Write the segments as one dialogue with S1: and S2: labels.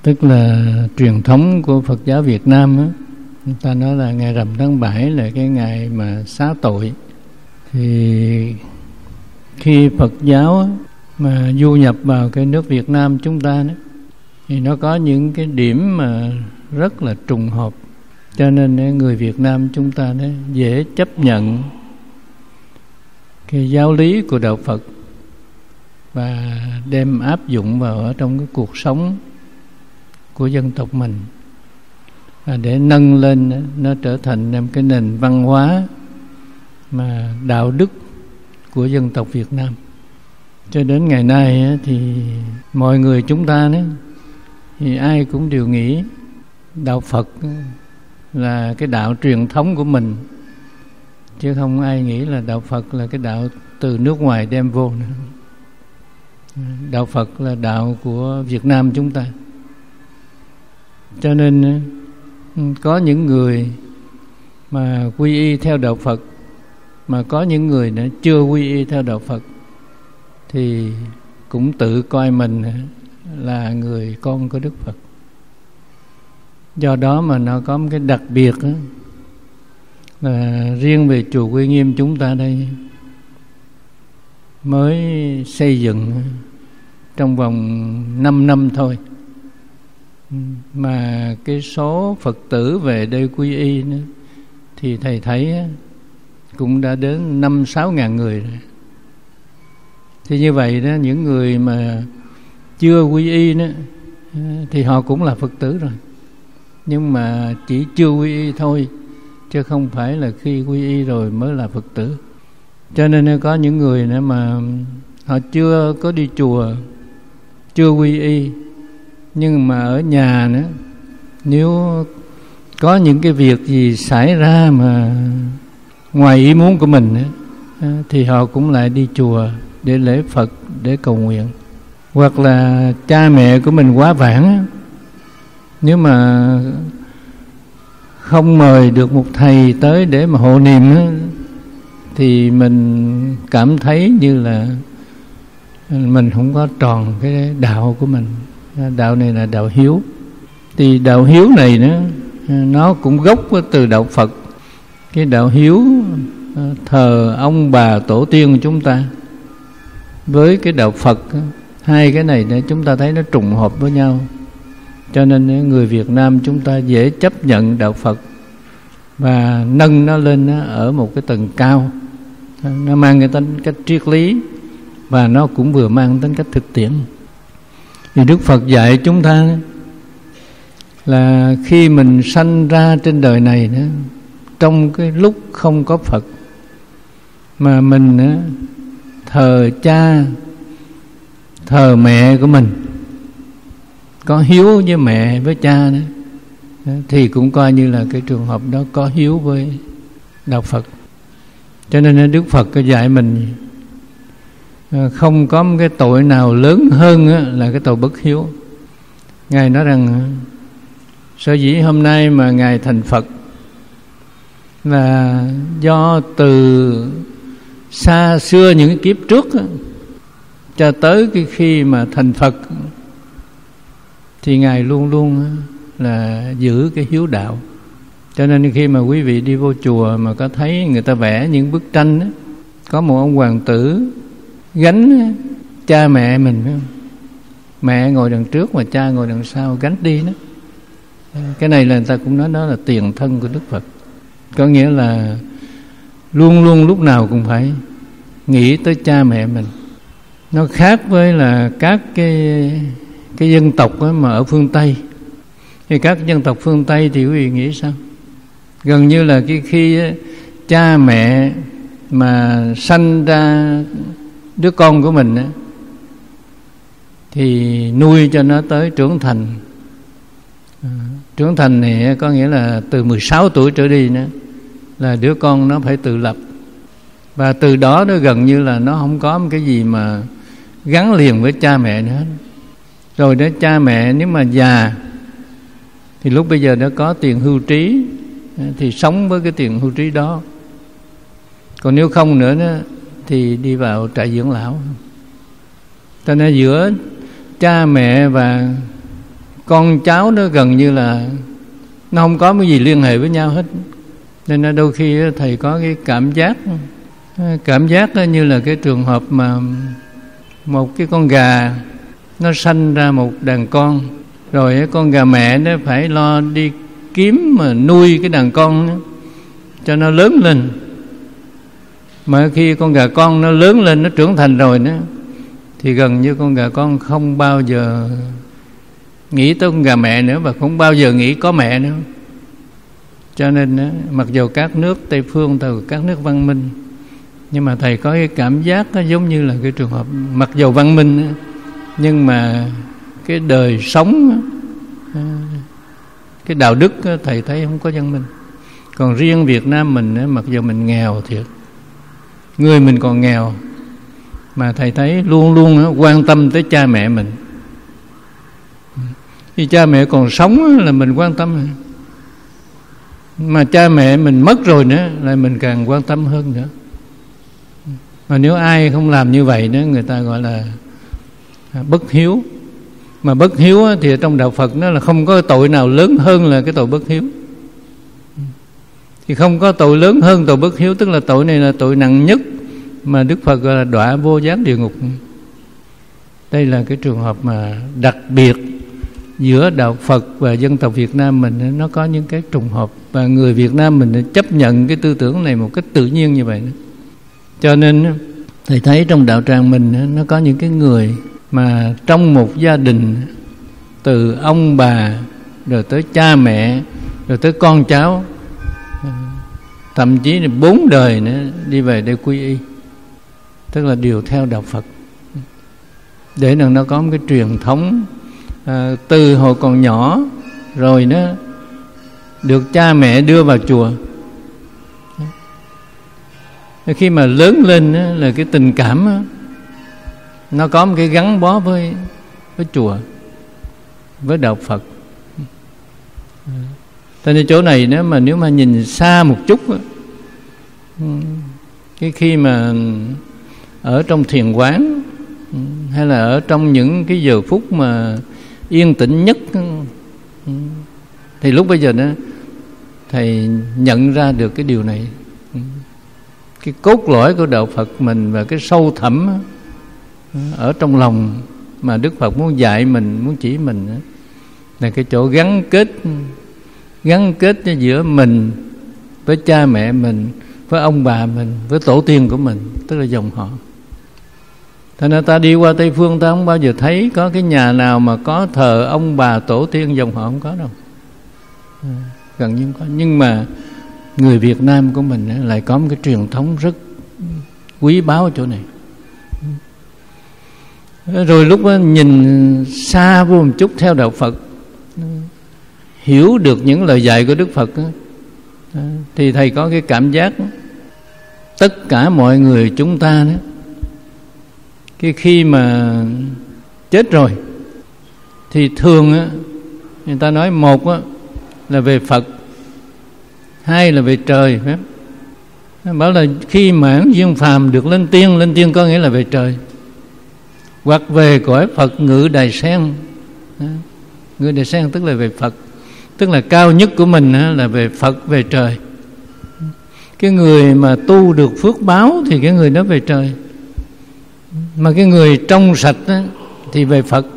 S1: tức là truyền thống của Phật giáo Việt Nam á, người ta nói là ngày rằm tháng 7 là cái ngày mà xá tội. Thì khi Phật giáo á, mà du nhập vào cái nước Việt Nam chúng ta đó, thì nó có những cái điểm mà rất là trùng hợp, cho nên người Việt Nam chúng ta đó dễ chấp nhận cái giáo lý của đạo Phật và đem áp dụng vào ở trong cái cuộc sống của dân tộc mình, và để nâng lên nó trở thành cái nền văn hóa mà đạo đức của dân tộc Việt Nam. Cho đến ngày nay thì mọi người chúng ta đó, thì ai cũng đều nghĩ đạo Phật là cái đạo truyền thống của mình, chứ không ai nghĩ là đạo Phật là cái đạo từ nước ngoài đem vô nữa. Đạo Phật là đạo của Việt Nam chúng ta. Cho nên có những người mà quy y theo đạo Phật, mà có những người nữa chưa quy y theo đạo Phật, thì cũng tự coi mình là người con của Đức Phật. Do đó mà nó có một cái đặc biệt đó, là riêng về chùa Quy Nghiêm chúng ta đây mới xây dựng trong vòng 5 năm thôi, mà cái số Phật tử về đây quy y nữa, thì thầy thấy cũng đã đến 5-6 ngàn người rồi. Thì như vậy đó, những người mà chưa quy y đó, thì họ cũng là Phật tử rồi, nhưng mà chỉ chưa quy y thôi, chứ không phải là khi quy y rồi mới là Phật tử. Cho nên có những người nữa mà họ chưa có đi chùa, chưa quy y, nhưng mà ở nhà nữa, nếu có những cái việc gì xảy ra mà ngoài ý muốn của mình nữa, thì họ cũng lại đi chùa để lễ Phật, để cầu nguyện. Hoặc là cha mẹ của mình quá vãng, nếu mà không mời được một thầy tới để mà hộ niệm á, thì mình cảm thấy như là mình không có tròn cái đạo của mình. Đạo này là đạo hiếu. Thì đạo hiếu này nữa, nó cũng gốc từ đạo Phật. Cái đạo hiếu thờ ông bà tổ tiên của chúng ta với cái đạo Phật, hai cái này để chúng ta thấy nó trùng hợp với nhau. Cho nên người Việt Nam chúng ta dễ chấp nhận đạo Phật và nâng nó lên ở một cái tầng cao. Nó mang cái tính cách triết lý và nó cũng vừa mang tính cách thực tiễn. Thì Đức Phật dạy chúng ta là khi mình sanh ra trên đời này nữa, trong cái lúc không có Phật mà mình thờ cha, thờ mẹ của mình, có hiếu với mẹ với cha đó, thì cũng coi như là cái trường hợp đó có hiếu với đạo Phật. Cho nên Đức Phật dạy mình không có một cái tội nào lớn hơn là cái tội bất hiếu. Ngài nói rằng sở dĩ hôm nay mà Ngài thành Phật là do từ xa xưa những cái kiếp trước cho tới cái khi mà thành Phật thì Ngài luôn luôn là giữ cái hiếu đạo. Cho nên khi mà quý vị đi vô chùa mà có thấy người ta vẽ những bức tranh đó, có một ông hoàng tử gánh cha mẹ mình, mẹ ngồi đằng trước mà cha ngồi đằng sau gánh đi đó. Cái này là người ta cũng nói đó là tiền thân của Đức Phật. Có nghĩa là luôn luôn lúc nào cũng phải nghĩ tới cha mẹ mình. Nó khác với là các cái dân tộc mà ở phương Tây. Thì các dân tộc phương Tây thì quý vị nghĩ sao? Gần như là khi cha mẹ mà sanh ra đứa con của mình thì nuôi cho nó tới trưởng thành. Trưởng thành này có nghĩa là từ 16 tuổi trở đi nữa là đứa con nó phải tự lập. Và từ đó nó gần như là nó không có một cái gì mà gắn liền với cha mẹ nữa. Rồi đó cha mẹ nếu mà già thì lúc bây giờ đã có tiền hưu trí thì sống với cái tiền hưu trí đó. Còn nếu không nữa đó, thì đi vào trại dưỡng lão. Cho nên giữa cha mẹ và con cháu nó gần như là nó không có cái gì liên hệ với nhau hết. Nên là đôi khi thầy có cái cảm giác như là cái trường hợp mà một cái con gà nó sanh ra một đàn con, rồi con gà mẹ nó phải lo đi kiếm mà nuôi cái đàn con đó, cho nó lớn lên. Mà khi con gà con nó lớn lên, nó trưởng thành rồi đó, thì gần như con gà con không bao giờ nghĩ tới con gà mẹ nữa, và không bao giờ nghĩ có mẹ nữa. Cho nên mặc dù các nước Tây phương, các nước văn minh, nhưng mà thầy có cái cảm giác giống như là cái trường hợp mặc dù văn minh, nhưng mà cái đời sống, cái đạo đức thầy thấy không có văn minh. Còn riêng Việt Nam mình, mặc dù mình nghèo thiệt, người mình còn nghèo, mà thầy thấy luôn luôn quan tâm tới cha mẹ mình. Khi cha mẹ còn sống là mình quan tâm, mà cha mẹ mình mất rồi nữa là mình càng quan tâm hơn nữa. Mà nếu ai không làm như vậy nữa, người ta gọi là bất hiếu. Mà bất hiếu thì trong đạo Phật nó là không có tội nào lớn hơn là cái tội bất hiếu. Thì không có tội lớn hơn tội bất hiếu, tức là tội này là tội nặng nhất mà Đức Phật gọi là đọa vô gián địa ngục. Đây là cái trường hợp mà đặc biệt giữa đạo Phật và dân tộc Việt Nam mình, nó có những cái trùng hợp, và người Việt Nam mình chấp nhận cái tư tưởng này một cách tự nhiên như vậy. Cho nên thầy thấy trong đạo tràng mình nó có những cái người mà trong một gia đình, từ ông bà rồi tới cha mẹ rồi tới con cháu, thậm chí là 4 đời nữa đi về đây quy y, tức là đều theo đạo Phật, để nó có một cái truyền thống từ hồi còn nhỏ, rồi nó được cha mẹ đưa vào chùa. Khi mà lớn lên là cái tình cảm nó có một cái gắn bó với chùa, với đạo Phật. Cho nên chỗ này nếu mà nhìn xa một chút, cái khi mà ở trong thiền quán, hay là ở trong những cái giờ phút mà yên tĩnh nhất, thì lúc bây giờ thầy nhận ra được cái điều này. Cái cốt lõi của đạo Phật mình và cái sâu thẳm ở trong lòng mà Đức Phật muốn dạy mình, muốn chỉ mình, là cái chỗ gắn kết giữa mình với cha mẹ mình, với ông bà mình, với tổ tiên của mình, tức là dòng họ. Thành ra ta đi qua Tây Phương, ta không bao giờ thấy có cái nhà nào mà có thờ ông bà tổ tiên dòng họ, không có đâu, gần như không có. Nhưng mà người Việt Nam của mình lại có một cái truyền thống rất quý báu ở chỗ này. Rồi lúc đó nhìn xa vô một chút theo đạo Phật, hiểu được những lời dạy của Đức Phật, thì thầy có cái cảm giác tất cả mọi người chúng ta khi mà chết rồi thì thường người ta nói, một là về Phật, hai là về trời. Bảo là khi mãn duyên phàm được lên tiên có nghĩa là về trời, hoặc về cõi Phật ngự đài sen. Ngự đài sen tức là về Phật, tức là cao nhất của mình là về Phật, về trời. Cái người mà tu được phước báo thì cái người đó về trời, mà cái người trong sạch thì về Phật.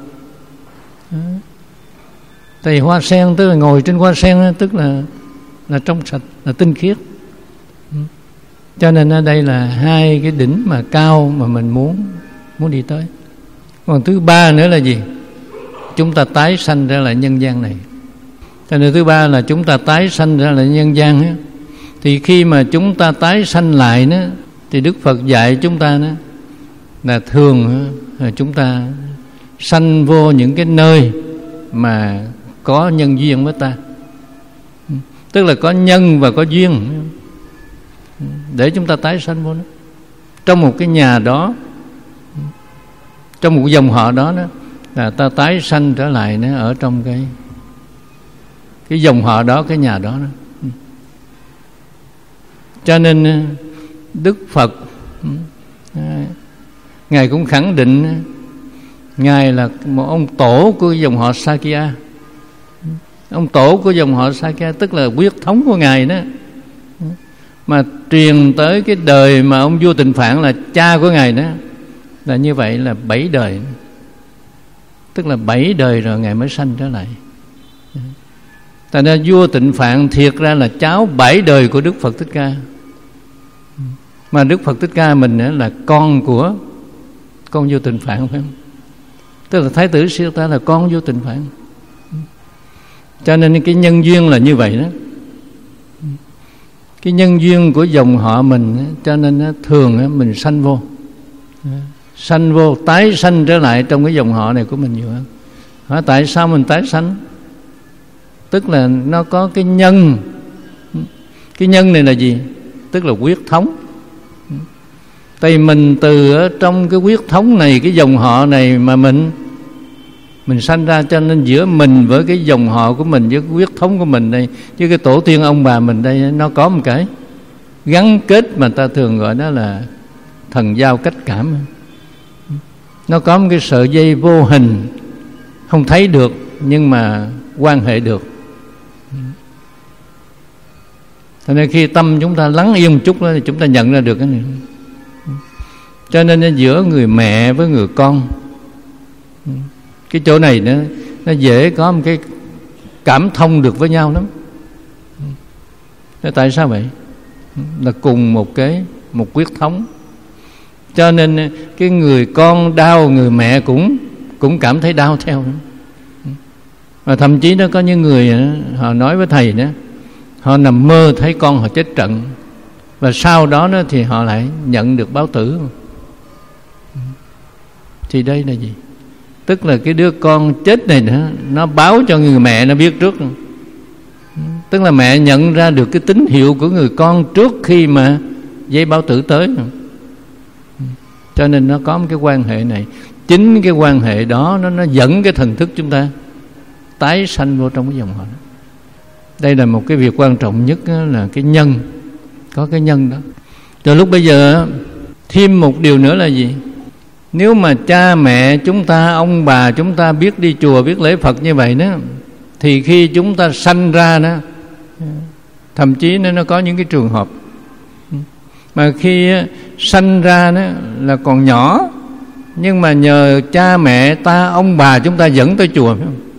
S1: Tại hoa sen tức là ngồi trên hoa sen, tức là trong sạch, là tinh khiết. Cho nên ở đây là hai cái đỉnh mà cao mà mình muốn đi tới. Còn thứ ba nữa là gì? Chúng ta tái sanh ra lại nhân gian này. Cho nên thứ ba là chúng ta tái sanh ra lại nhân gian. Thì khi mà chúng ta tái sanh lại thì Đức Phật dạy chúng ta là thường chúng ta sanh vô những cái nơi mà có nhân duyên với ta, tức là có nhân và có duyên, để chúng ta tái sanh vô nó. Trong một cái nhà đó, trong một dòng họ đó là ta tái sanh trở lại ở trong cái dòng họ đó, cái nhà đó. Cho nên Đức Phật Ngài cũng khẳng định Ngài là một ông tổ của dòng họ Sakya. Ông tổ của dòng họ Sakya, tức là huyết thống của ngài đó, mà truyền tới cái đời mà ông vua Tịnh Phạn là cha của ngài đó, là như vậy là 7 đời. Tức là 7 đời rồi ngài mới sanh trở lại. Tại nên vua Tịnh Phạn thiệt ra là cháu 7 đời của Đức Phật Thích Ca. Mà Đức Phật Thích Ca mình là con của con vua Tịnh Phạn, phải không? Tức là Thái tử Siddhartha là con vua Tịnh Phạn. Cho nên cái nhân duyên là như vậy đó. Cái nhân duyên của dòng họ mình, cho nên thường mình sanh vô tái sanh trở lại trong cái dòng họ này của mình nhiều hơn. Hỏi tại sao mình tái sanh? Tức là nó có cái nhân. Cái nhân này là gì? Tức là huyết thống. Tại vì mình từ ở trong cái huyết thống này, cái dòng họ này mà mình sanh ra, cho nên giữa mình với cái dòng họ của mình, với cái huyết thống của mình đây, với cái tổ tiên ông bà mình đây, nó có một cái gắn kết mà ta thường gọi đó là thần giao cách cảm. Nó có một cái sợi dây vô hình, không thấy được nhưng mà quan hệ được. Cho nên khi tâm chúng ta lắng yên một chút đó, thì chúng ta nhận ra được cái này. Cho nên giữa người mẹ với người con, cái chỗ này nó dễ có một cái cảm thông được với nhau lắm. Tại sao vậy? Là cùng một huyết thống. Cho nên cái người con đau, người mẹ cũng cảm thấy đau theo. Và thậm chí nó có những người họ nói với thầy đó, họ nằm mơ thấy con họ chết trận, và sau đó thì họ lại nhận được báo tử. Thì đây là gì? Tức là cái đứa con chết này nó báo cho người mẹ nó biết trước. Tức là mẹ nhận ra được cái tín hiệu của người con trước khi mà giấy báo tử tới. Cho nên nó có một cái quan hệ này. Chính cái quan hệ đó nó dẫn cái thần thức chúng ta tái sanh vô trong cái dòng họ đó. Đây là một cái việc quan trọng nhất, là cái nhân. Có cái nhân đó. Rồi lúc bây giờ thêm một điều nữa là gì? Nếu mà cha mẹ chúng ta, ông bà chúng ta biết đi chùa, biết lễ Phật như vậy đó, thì khi chúng ta sanh ra đó, thậm chí nó có những cái trường hợp mà khi sanh ra đó là còn nhỏ, nhưng mà nhờ cha mẹ ta, ông bà chúng ta dẫn tới chùa, phải không?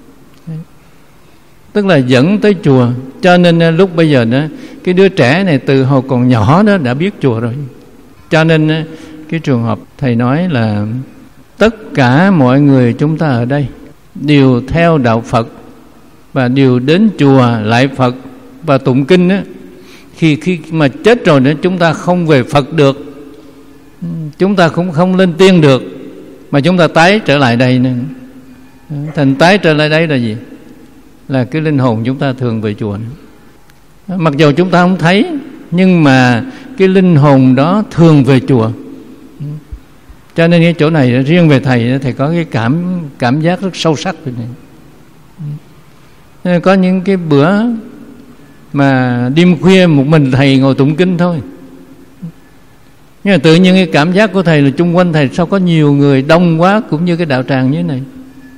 S1: Tức là dẫn tới chùa. Cho nên lúc bây giờ đó, cái đứa trẻ này từ hồi còn nhỏ đó đã biết chùa rồi. Cho nên cái trường hợp thầy nói là tất cả mọi người chúng ta ở đây đều theo đạo Phật và đều đến chùa lại Phật và tụng kinh đó. Khi mà chết rồi nữa, chúng ta không về Phật được, chúng ta cũng không lên tiên được, mà chúng ta tái trở lại đây nữa. Thành tái trở lại đây là gì? Là cái linh hồn chúng ta thường về chùa nữa. Mặc dù chúng ta không thấy, nhưng mà cái linh hồn đó thường về chùa. Cho nên cái chỗ này riêng về thầy có cái cảm giác rất sâu sắc về này. Nên có những cái bữa mà đêm khuya một mình thầy ngồi tụng kinh thôi, nhưng mà tự nhiên cái cảm giác của thầy là chung quanh thầy sao có nhiều người đông quá, cũng như cái đạo tràng như thế này.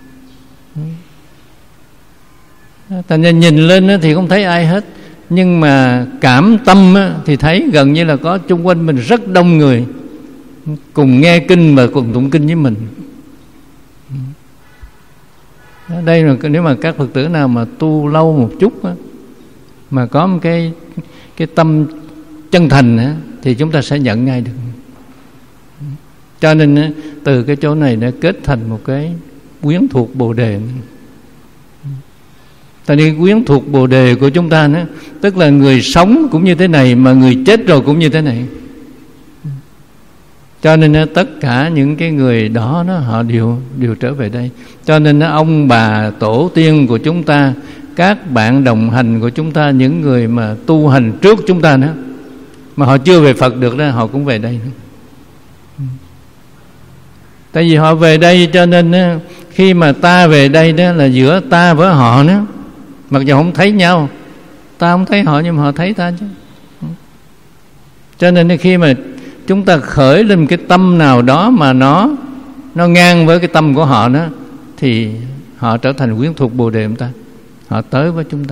S1: Thành ra nhìn lên thì không thấy ai hết, nhưng mà cảm tâm thì thấy gần như là có chung quanh mình rất đông người cùng nghe kinh và cùng tụng kinh với mình. Đây là nếu mà các Phật tử nào mà tu lâu một chút mà có một cái tâm chân thành thì chúng ta sẽ nhận ngay được. Cho nên từ cái chỗ này đã kết thành một cái quyến thuộc Bồ Đề. Tại nên quyến thuộc Bồ Đề của chúng ta đó, tức là người sống cũng như thế này, mà người chết rồi cũng như thế này. Cho nên tất cả những cái người đó họ đều trở về đây. Cho nên ông bà tổ tiên của chúng ta, các bạn đồng hành của chúng ta, những người mà tu hành trước chúng ta đó, mà họ chưa về Phật được đó, họ cũng về đây nữa. Tại vì họ về đây, cho nên khi mà ta về đây đó là giữa ta với họ nữa. Mặc dù không thấy nhau, ta không thấy họ nhưng mà họ thấy ta chứ. Cho nên khi mà chúng ta khởi lên cái tâm nào đó mà nó ngang với cái tâm của họ đó, thì họ trở thành quyến thuộc Bồ Đề chúng ta. họ tới với chúng ta.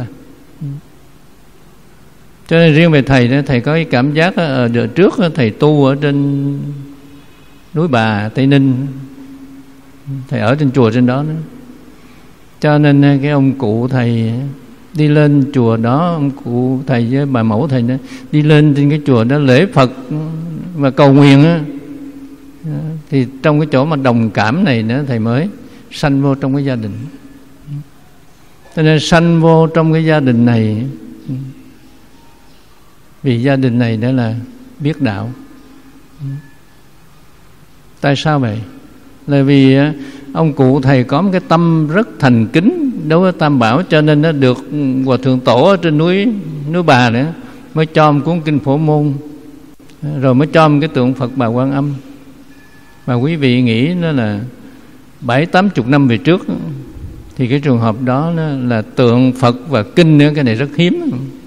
S1: Cho nên riêng về thầy đó, thầy có cái cảm giác ở đợt trước thầy tu ở trên núi Bà, Tây Ninh, thầy ở trên chùa trên đó nữa. Cho nên cái ông cụ thầy đi lên chùa đó, ông cụ thầy với bà mẫu thầy đó đi lên trên cái chùa đó lễ Phật và cầu nguyện á, thì trong cái chỗ mà đồng cảm này nữa thầy mới sanh vô trong cái gia đình. Cho nên sanh vô trong cái gia đình này vì gia đình này đó là biết đạo. Tại sao vậy? Là vì ông cụ thầy có một cái tâm rất thành kính đối với Tam Bảo, cho nên nó được Hòa Thượng Tổ ở trên núi Bà nữa mới cho một cuốn kinh Phổ Môn, rồi mới cho một cái tượng Phật Bà Quan Âm. Mà quý vị nghĩ nó là 70-80 năm về trước thì cái trường hợp đó là tượng Phật và kinh nữa, cái này rất hiếm,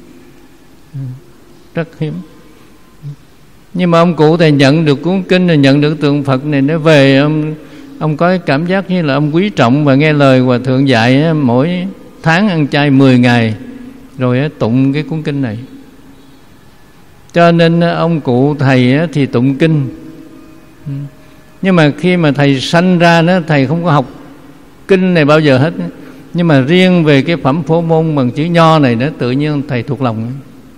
S1: rất hiếm. Nhưng mà ông cụ thầy nhận được cuốn kinh rồi nhận được tượng Phật này, nó về ông có cái cảm giác như là ông quý trọng và nghe lời Hòa Thượng dạy mỗi tháng ăn chay 10 ngày rồi tụng cái cuốn kinh này. Cho nên ông cụ thầy thì tụng kinh. Nhưng mà khi mà thầy sanh ra đó, thầy không có học kinh này bao giờ hết. Nhưng mà riêng về cái phẩm Phổ Môn bằng chữ Nho này đó, tự nhiên thầy thuộc lòng.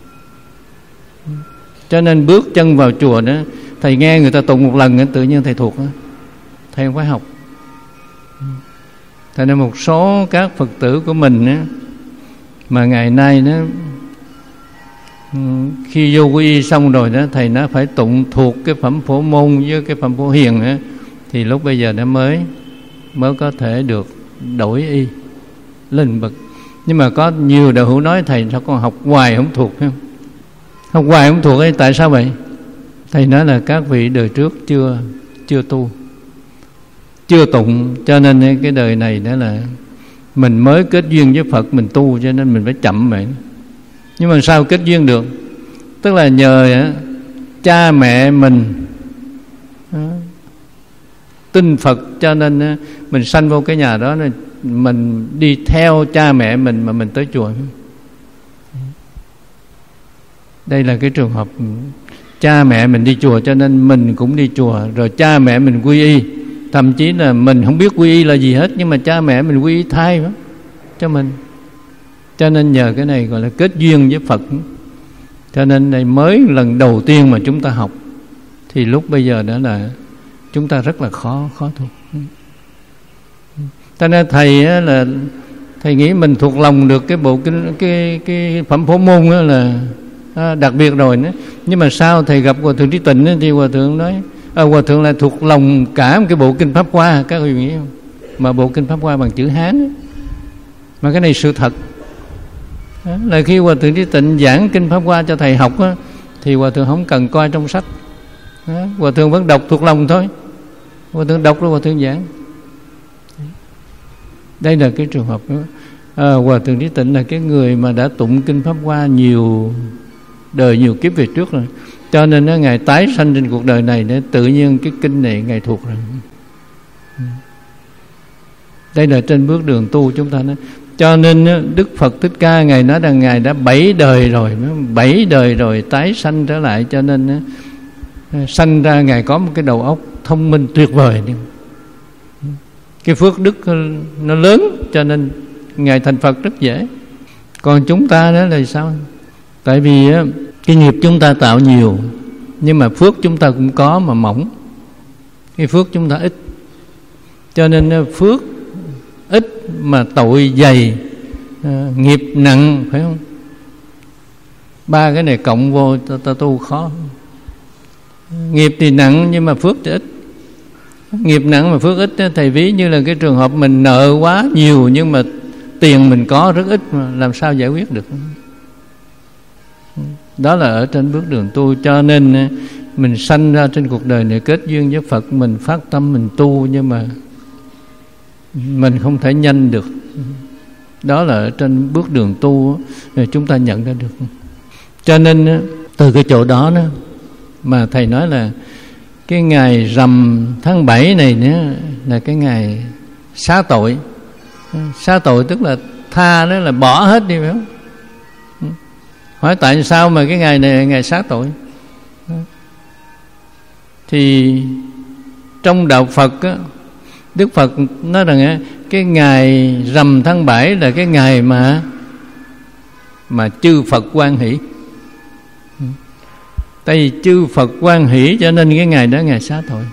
S1: Cho nên bước chân vào chùa đó, thầy nghe người ta tụng một lần tự nhiên thầy thuộc đó. Thầy không phải học. Thành nên một số các Phật tử của mình á, mà ngày nay nó khi vô quy y xong rồi đó, thầy nó phải tụng thuộc cái phẩm Phổ Môn với cái phẩm Phổ Hiền á, thì lúc bây giờ nó mới có thể được đổi y lên bậc. Nhưng mà có nhiều đạo hữu nói thầy sao con học hoài không thuộc, phải không? Học hoài không thuộc ấy, tại sao vậy? Thầy nói là các vị đời trước chưa tu, chưa tụng, cho nên cái đời này đó là mình mới kết duyên với Phật, mình tu, cho nên mình phải chậm vậy. Nhưng mà sao kết duyên được? Tức là nhờ cha mẹ mình tin Phật, cho nên mình sanh vô cái nhà đó, mình đi theo cha mẹ mình mà mình tới chùa. Đây là cái trường hợp cha mẹ mình đi chùa, cho nên mình cũng đi chùa. Rồi cha mẹ mình quy y, thậm chí là mình không biết quy y là gì hết, nhưng mà cha mẹ mình quy y thay cho mình. Cho nên nhờ cái này gọi là kết duyên với Phật. Cho nên đây mới lần đầu tiên mà chúng ta học, thì lúc bây giờ đó là chúng ta rất là khó thuộc. Cho nên thầy nghĩ mình thuộc lòng được cái bộ kinh, cái phẩm Phổ Môn đó là đặc biệt rồi nữa. Nhưng mà sau thầy gặp Hòa Thượng Trí Tịnh thì Hòa Thượng nói Hòa Thượng là thuộc lòng cả một cái bộ kinh Pháp Hoa, các vị nghĩ không? Mà bộ kinh Pháp Hoa bằng chữ Hán. Mà cái này sự thật. Đó, là khi Hòa Thượng Trí Tịnh giảng kinh Pháp Hoa cho thầy học đó, thì Hòa Thượng không cần coi trong sách. Đó, Hòa Thượng vẫn đọc thuộc lòng thôi. Hòa Thượng đọc rồi Hòa Thượng giảng. Đây là cái trường hợp đó. Hòa Thượng Trí Tịnh là cái người mà đã tụng kinh Pháp Hoa nhiều đời, nhiều kiếp về trước rồi. Cho nên Ngài tái sanh trên cuộc đời này, để tự nhiên cái kinh này Ngài thuộc rồi. Đây là trên bước đường tu chúng ta nói. Cho nên Đức Phật Thích Ca Ngài nói rằng Ngài đã 7 đời rồi, 7 đời rồi tái sanh trở lại. Cho nên sanh ra Ngài có một cái đầu óc thông minh tuyệt vời. Cái phước đức nó lớn, cho nên Ngài thành Phật rất dễ. Còn chúng ta đó là sao? Tại vì cái nghiệp chúng ta tạo nhiều, nhưng mà phước chúng ta cũng có mà mỏng. Cái phước chúng ta ít, cho nên phước ít mà tội dày, nghiệp nặng, phải không? Ba cái này cộng vô ta tu khó. Nghiệp thì nặng nhưng mà phước thì ít. Nghiệp nặng mà phước ít, thầy ví như là cái trường hợp mình nợ quá nhiều nhưng mà tiền mình có rất ít, mà làm sao giải quyết được? Đó là ở trên bước đường tu. Cho nên mình sanh ra trên cuộc đời này kết duyên với Phật, mình phát tâm mình tu, nhưng mà mình không thể nhanh được. Đó là ở trên bước đường tu chúng ta nhận ra được. Cho nên từ cái chỗ đó mà thầy nói là cái ngày rằm tháng 7 này nữa là cái ngày xá tội. Xá tội tức là tha đó là bỏ hết đi, phải không? Hỏi tại sao mà cái ngày này là ngày xá tội? Thì trong đạo Phật á, Đức Phật nói rằng cái ngày rằm tháng 7 là cái ngày mà chư Phật hoan hỷ. Tại vì chư Phật hoan hỷ cho nên cái ngày đó ngày xá tội.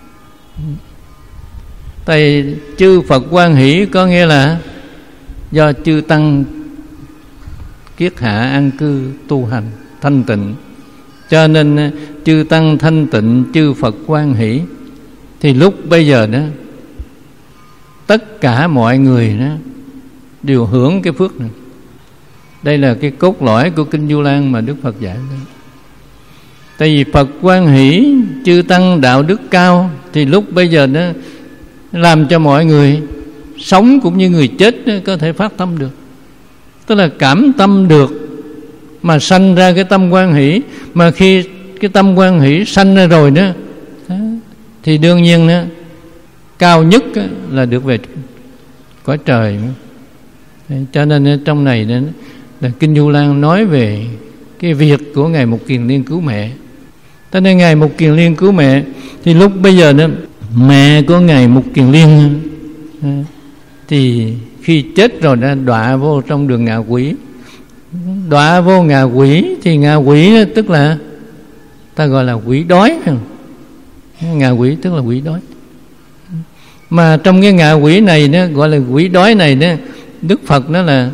S1: Tại vì chư Phật hoan hỷ có nghĩa là do chư Tăng kiết hạ an cư tu hành thanh tịnh, cho nên chư Tăng thanh tịnh, chư Phật hoan hỷ. Thì lúc bây giờ đó tất cả mọi người đó đều hưởng cái phước này. Đây là cái cốt lõi của Kinh Vu Lan mà Đức Phật dạy. Tại vì Phật hoan hỷ, chư Tăng đạo đức cao, thì lúc bây giờ đó làm cho mọi người sống cũng như người chết đó, có thể phát tâm được. Tức là cảm tâm được mà sanh ra cái tâm hoan hỷ. Mà khi cái tâm hoan hỷ sanh ra rồi đó, thì đương nhiên đó, cao nhất là được về cõi trời. Cho nên trong này đó, là Kinh Vu Lan nói về cái việc của Ngài Mục Kiền Liên cứu mẹ. Cho nên Ngài Mục Kiền Liên cứu mẹ, thì lúc bây giờ đó mẹ của Ngài Mục Kiền Liên thì khi chết rồi đã đọa vô trong đường ngạ quỷ. Đọa vô ngạ quỷ thì ngạ quỷ đó, tức là ta gọi là quỷ đói. Ngạ quỷ tức là quỷ đói. Mà trong cái ngạ quỷ này đó, gọi là quỷ đói này đó, Đức Phật nói là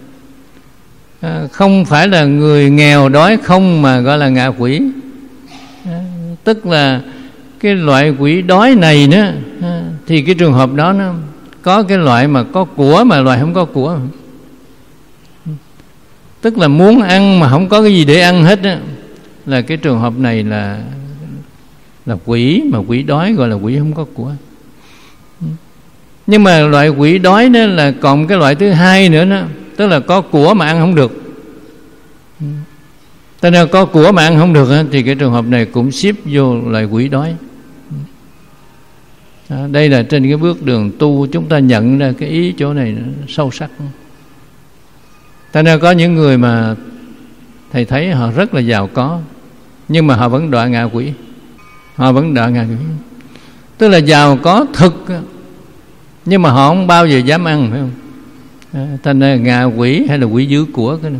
S1: không phải là người nghèo đói không mà gọi là ngạ quỷ. Tức là cái loại quỷ đói này đó, thì cái trường hợp đó nó có cái loại mà có của mà loại không có của. Tức là muốn ăn mà không có cái gì để ăn hết đó, là cái trường hợp này là quỷ, mà quỷ đói gọi là quỷ không có của. Nhưng mà loại quỷ đói đó là còn cái loại thứ hai nữa đó, tức là có của mà ăn không được. Thế nên có của mà ăn không được đó, thì cái trường hợp này cũng xếp vô loại quỷ đói. Đây là trên cái bước đường tu chúng ta nhận ra cái ý chỗ này sâu sắc. Thế nên có những người mà thầy thấy họ rất là giàu có, nhưng mà họ vẫn đọa ngạ quỷ. Họ vẫn đọa ngạ quỷ. Tức là giàu có thực, nhưng mà họ không bao giờ dám ăn, phải không? Thành ra ngạ quỷ hay là quỷ dữ của cái này.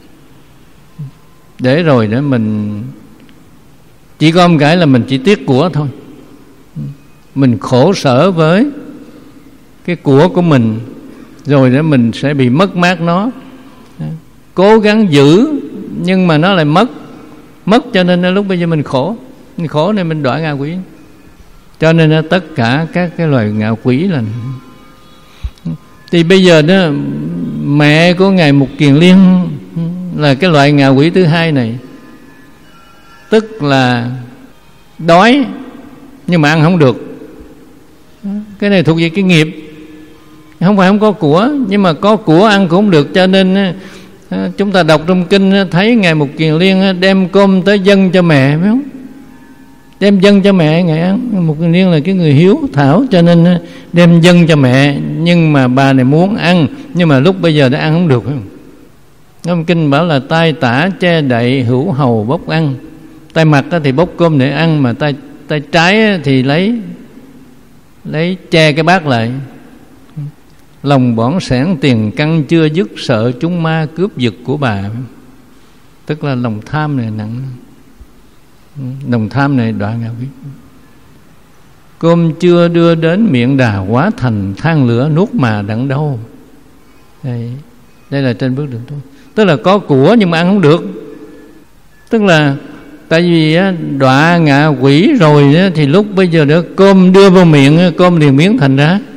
S1: Để rồi đó mình chỉ có một cái là mình chỉ tiếc của thôi. Mình khổ sở với cái của mình, rồi đó mình sẽ bị mất mát nó. Cố gắng giữ nhưng mà nó lại mất, cho nên lúc bây giờ mình khổ nên mình đọa ngạ quỷ. Cho nên tất cả các cái loài ngạ quỷ là. Thì bây giờ đó mẹ của Ngài Mục Kiền Liên là cái loại ngạ quỷ thứ hai này. Tức là đói nhưng mà ăn không được. Cái này thuộc về cái nghiệp. Không phải không có của, nhưng mà có của ăn cũng không được. Cho nên chúng ta đọc trong kinh thấy Ngài Mục Kiền Liên đem cơm tới dâng cho mẹ, phải không? Đem dâng cho mẹ Ngài ăn. Mục Kiền Liên là cái người hiếu thảo, cho nên đem dâng cho mẹ. Nhưng mà bà này muốn ăn, nhưng mà lúc bây giờ đã ăn không được, phải không? Trong kinh bảo là tay tả che đậy hữu hầu bốc ăn. Tay mặt thì bốc cơm để ăn, mà tay trái thì lấy che cái bát lại. Lòng bỏng sẻn tiền căn chưa dứt, sợ chúng ma cướp giật của bà. Tức là lòng tham này nặng. Lòng tham này đọa ngạ quỷ. Cơm chưa đưa đến miệng đà, hóa thành than lửa nuốt mà đặng đâu. Đây là trên bước đường tu. Tức là có của nhưng mà ăn không được. Tức là tại vì đọa ngạ quỷ rồi đó, thì lúc bây giờ đó cơm đưa vào miệng, cơm liền biến thành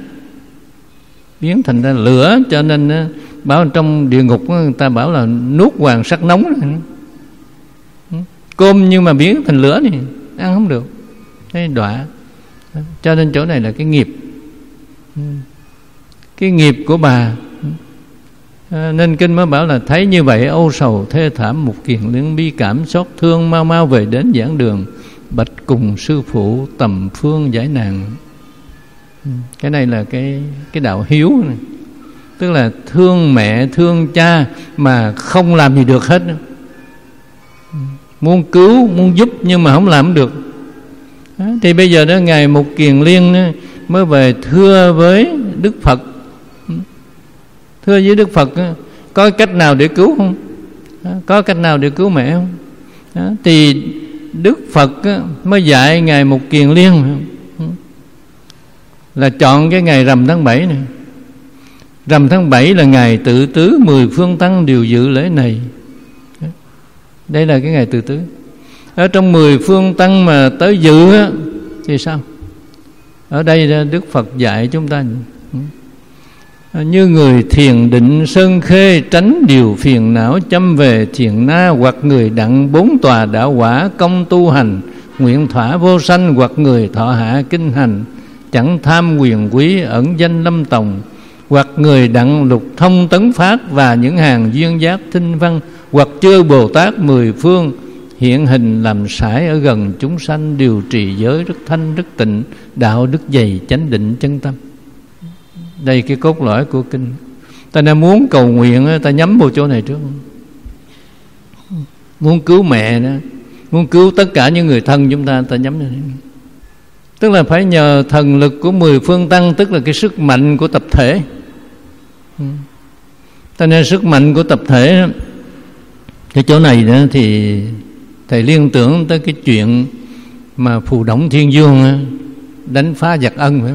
S1: ra lửa. Cho nên bảo trong địa ngục người ta bảo là nuốt hoàng sắc nóng. Cơm nhưng mà biến thành lửa thì ăn không được. Thế đọa. Cho nên chỗ này là cái nghiệp. Cái nghiệp của bà. Nên kinh mới bảo là thấy như vậy âu sầu thê thảm, Mục Kiền Liên bi cảm xót thương, mau mau về đến giảng đường, bạch cùng sư phụ tầm phương giải nạn. Cái này là cái đạo hiếu này. tức là thương mẹ thương cha mà không làm gì được hết. Muốn cứu, muốn giúp nhưng mà không làm được. Thì bây giờ đó Ngài Mục Kiền Liên đó, mới về thưa với Đức Phật. Thưa với Đức Phật đó, có cách nào để cứu không? Có cách nào để cứu mẹ không? Thì Đức Phật mới dạy Ngài Mục Kiền Liên là chọn cái ngày rằm tháng 7 này. Rằm tháng 7 là ngày tự tứ, 10 phương tăng đều dự lễ này. Đây là cái ngày tự tứ. Ở trong 10 phương tăng mà tới dự á, thì sao? Ở đây Đức Phật dạy chúng ta như người thiền định sơn khê, tránh điều phiền não châm về thiền na, hoặc người đặng 4 tòa đạo quả công tu hành, nguyện thỏa vô sanh, hoặc người thọ hạ kinh hành, chẳng tham quyền quý ẩn danh lâm tòng, hoặc người đặng lục thông tấn phát và những hàng duyên giác thinh văn, hoặc chư Bồ Tát 10 phương hiện hình làm sải ở gần chúng sanh, điều trì giới rất thanh rất tịnh, đạo đức dày chánh định chân tâm. Đây cái cốt lõi của kinh. Ta nên muốn cầu nguyện ta nhắm vào chỗ này trước. Muốn cứu mẹ đó, muốn cứu tất cả những người thân chúng ta, ta nhắm vào đây. Tức là phải nhờ thần lực của 10 phương tăng, tức là cái sức mạnh của tập thể. Ta nên sức mạnh của tập thể. Cái chỗ này đó thì thầy liên tưởng tới cái chuyện mà Phù Đổng Thiên Dương đánh phá giặc Ân, phải không?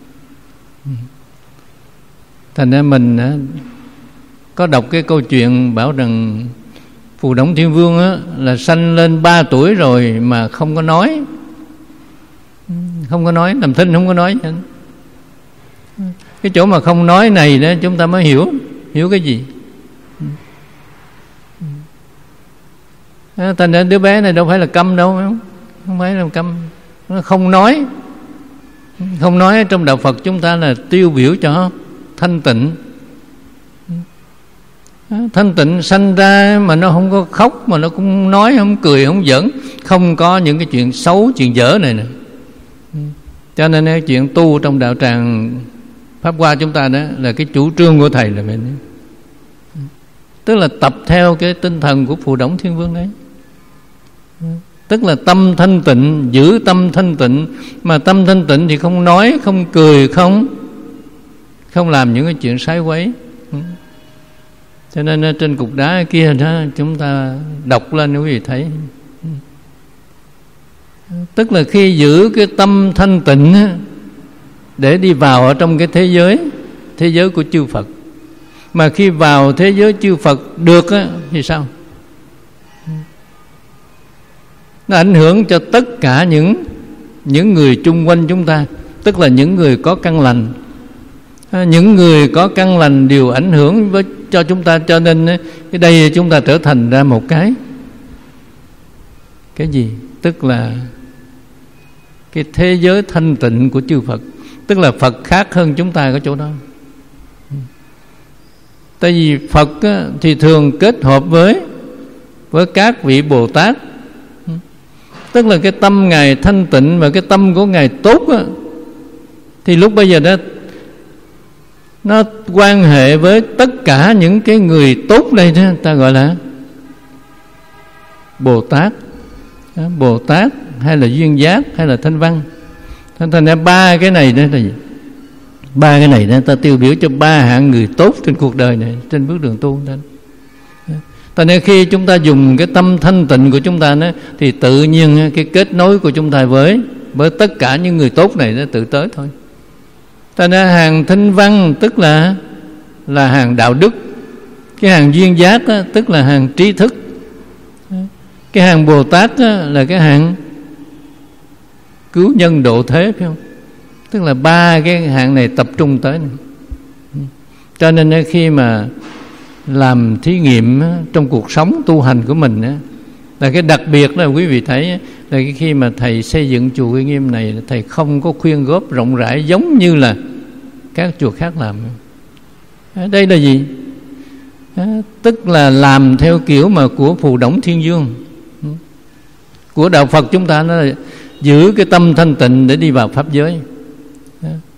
S1: Thành ra mình có đọc cái câu chuyện bảo rằng Phù Đổng Thiên Vương là sanh lên 3 tuổi rồi mà không có nói. Không có nói, làm thinh không có nói. Cái chỗ mà không nói này đó chúng ta mới hiểu cái gì. Thành ra đứa bé này đâu phải là câm đâu, không phải là câm. Nó không nói. Không nói trong đạo Phật chúng ta là tiêu biểu cho thanh tịnh. Thanh tịnh sanh ra mà nó không có khóc, mà nó cũng nói, không cười, không giỡn, không có những cái chuyện xấu, chuyện dở này nè. Cho nên cái chuyện tu trong đạo tràng Pháp Hoa chúng ta đó là cái chủ trương của thầy là mình. Tức là tập theo cái tinh thần của Phù Đổng Thiên Vương đấy. Tức là tâm thanh tịnh, giữ tâm thanh tịnh. Mà tâm thanh tịnh thì không nói, không cười, không làm những cái chuyện sai quấy. Cho nên trên cục đá kia đó chúng ta đọc lên quý vị thấy. Tức là khi giữ cái tâm thanh tịnh để đi vào ở trong cái thế giới của chư Phật. Mà khi vào thế giới chư Phật được thì sao? Nó ảnh hưởng cho tất cả những người chung quanh chúng ta. Tức là những người có căn lành. Những người có căn lành đều ảnh hưởng cho chúng ta. Cho nên cái đây chúng ta trở thành ra một cái gì? Tức là cái thế giới thanh tịnh của chư Phật. Tức là Phật khác hơn chúng ta ở chỗ đó. Tại vì Phật thì thường kết hợp với các vị Bồ Tát. Tức là cái tâm Ngài thanh tịnh và cái tâm của Ngài tốt thì lúc bây giờ đó nó quan hệ với tất cả những cái người tốt đây đó, ta gọi là Bồ Tát. Bồ Tát hay là duyên giác hay là thanh văn. Thành ra 3 cái này đó là gì? 3 cái này đó ta tiêu biểu cho 3 hạng người tốt trên cuộc đời này, trên bước đường tu đó. Thành ra khi chúng ta dùng cái tâm thanh tịnh của chúng ta đó, thì tự nhiên cái kết nối của chúng ta với tất cả những người tốt này nó tự tới thôi. Thành ra hàng thanh văn tức là hàng đạo đức. Cái hàng duyên giác tức là hàng trí thức. Cái hàng Bồ Tát là cái hàng cứu nhân độ thế, phải không? Tức là 3 cái hạng này tập trung tới này. Cho nên khi mà làm thí nghiệm trong cuộc sống tu hành của mình là cái đặc biệt là quý vị thấy là khi mà thầy xây dựng chùa Uy Nghiêm này, thầy không có khuyên góp rộng rãi giống như là các chùa khác làm. Đây là gì? Tức là làm theo kiểu mà của Phù Đổng Thiên Dương. Của đạo Phật chúng ta nó là giữ cái tâm thanh tịnh để đi vào pháp giới.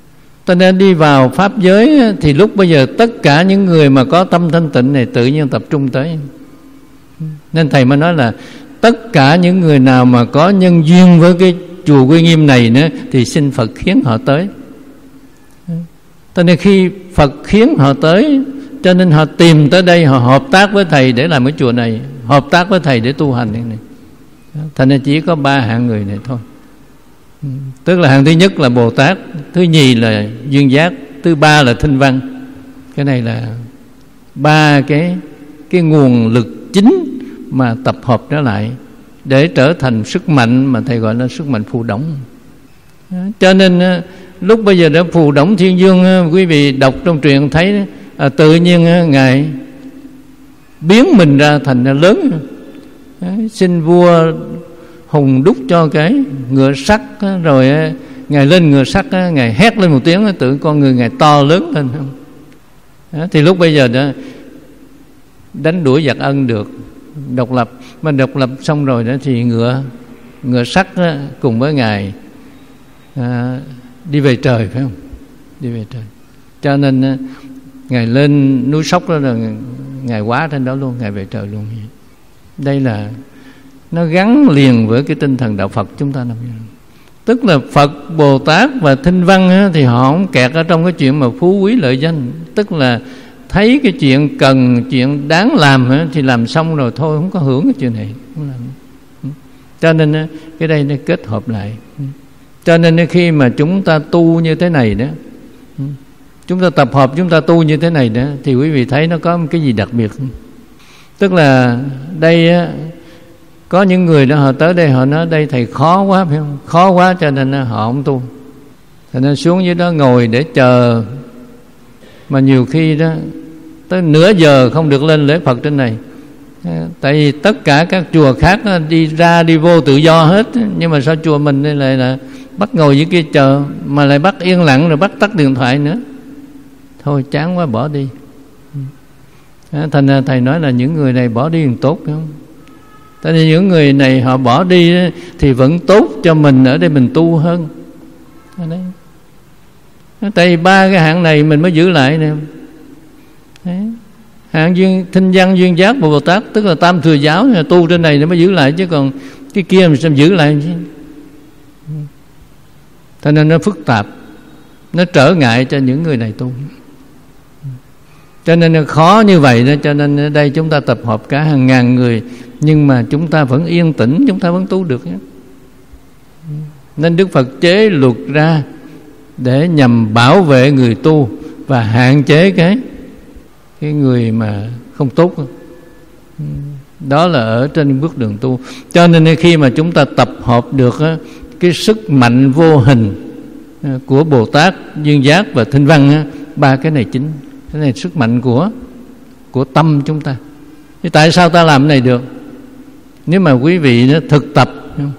S1: Cho nên đi vào pháp giới thì lúc bây giờ tất cả những người mà có tâm thanh tịnh này tự nhiên tập trung tới. Nên Thầy mới nói là tất cả những người nào mà có nhân duyên với cái chùa Quy Nghiêm này nữa thì xin Phật khiến họ tới. Cho nên khi Phật khiến họ tới, cho nên họ tìm tới đây, họ hợp tác với Thầy để làm cái chùa này, hợp tác với Thầy để tu hành này. Thành nên chỉ có 3 hạng người này thôi. Tức là hạng thứ nhất là Bồ Tát, thứ nhì là duyên giác, thứ ba là thinh văn. Cái này là 3 cái nguồn lực chính mà tập hợp trở lại để trở thành sức mạnh mà Thầy gọi là sức mạnh phù đổng. Cho nên lúc bây giờ đã phù đổng thiên dương, quý vị đọc trong truyện thấy tự nhiên Ngài biến mình ra thành ra lớn. Xin vua Hùng đúc cho cái ngựa sắt, rồi Ngài lên ngựa sắt, Ngài hét lên một tiếng, tự con người Ngài to lớn lên. Thì lúc bây giờ đã đánh đuổi giặc Ân được, độc lập. Mà độc lập xong rồi đó thì ngựa sắt cùng với Ngài đi về trời, phải không? Đi về trời. Cho nên Ngài lên núi Sóc đó là Ngài quá trên đó luôn, Ngài về trời luôn. Đây là nó gắn liền với cái tinh thần đạo Phật chúng ta nằm. Tức là Phật, Bồ Tát và thinh văn thì họ không kẹt ở trong cái chuyện mà phú quý lợi danh. Tức là thấy cái chuyện cần, chuyện đáng làm thì làm xong rồi thôi, không có hưởng cái chuyện này, không làm. Cho nên cái đây nó kết hợp lại. Cho nên khi mà chúng ta tu như thế này đó, chúng ta tập hợp, chúng ta tu như thế này đó, thì quý vị thấy nó có một cái gì đặc biệt. Tức là đây có những người đó họ tới đây họ nói đây Thầy khó quá, phải không? Khó quá cho nên họ không tu. Cho nên xuống dưới đó ngồi để chờ. Mà nhiều khi đó tới nửa giờ không được lên lễ Phật trên này. Tại vì tất cả các chùa khác đi ra đi vô tự do hết. Nhưng mà sao chùa mình đây lại là bắt ngồi dưới kia chờ, mà lại bắt yên lặng rồi bắt tắt điện thoại nữa. Thôi chán quá bỏ đi. Thành ra Thầy nói là những người này bỏ đi thì tốt, phải không? Tại vì những người này họ bỏ đi thì vẫn tốt cho mình ở đây mình tu hơn. Đấy. Tại vì 3 cái hạng này mình mới giữ lại nè. Hạng thinh văn, duyên giác và Bồ Tát, tức là Tam Thừa Giáo tu trên này nó mới giữ lại, chứ còn cái kia mình sẽ giữ lại chứ. Cho nên nó phức tạp, nó trở ngại cho những người này tu. Cho nên nó khó như vậy đó. Cho nên ở đây chúng ta tập hợp cả hàng ngàn người, nhưng mà chúng ta vẫn yên tĩnh, chúng ta vẫn tu được nhé. Nên Đức Phật chế luật ra để nhằm bảo vệ người tu và hạn chế cái người mà không tốt. Đó là ở trên bước đường tu. Cho nên khi mà chúng ta tập hợp được cái sức mạnh vô hình của Bồ Tát, duyên giác và thinh văn, 3 cái này chính. Cái này sức mạnh của tâm chúng ta. Thì tại sao ta làm cái này được? Nếu mà quý vị thực tập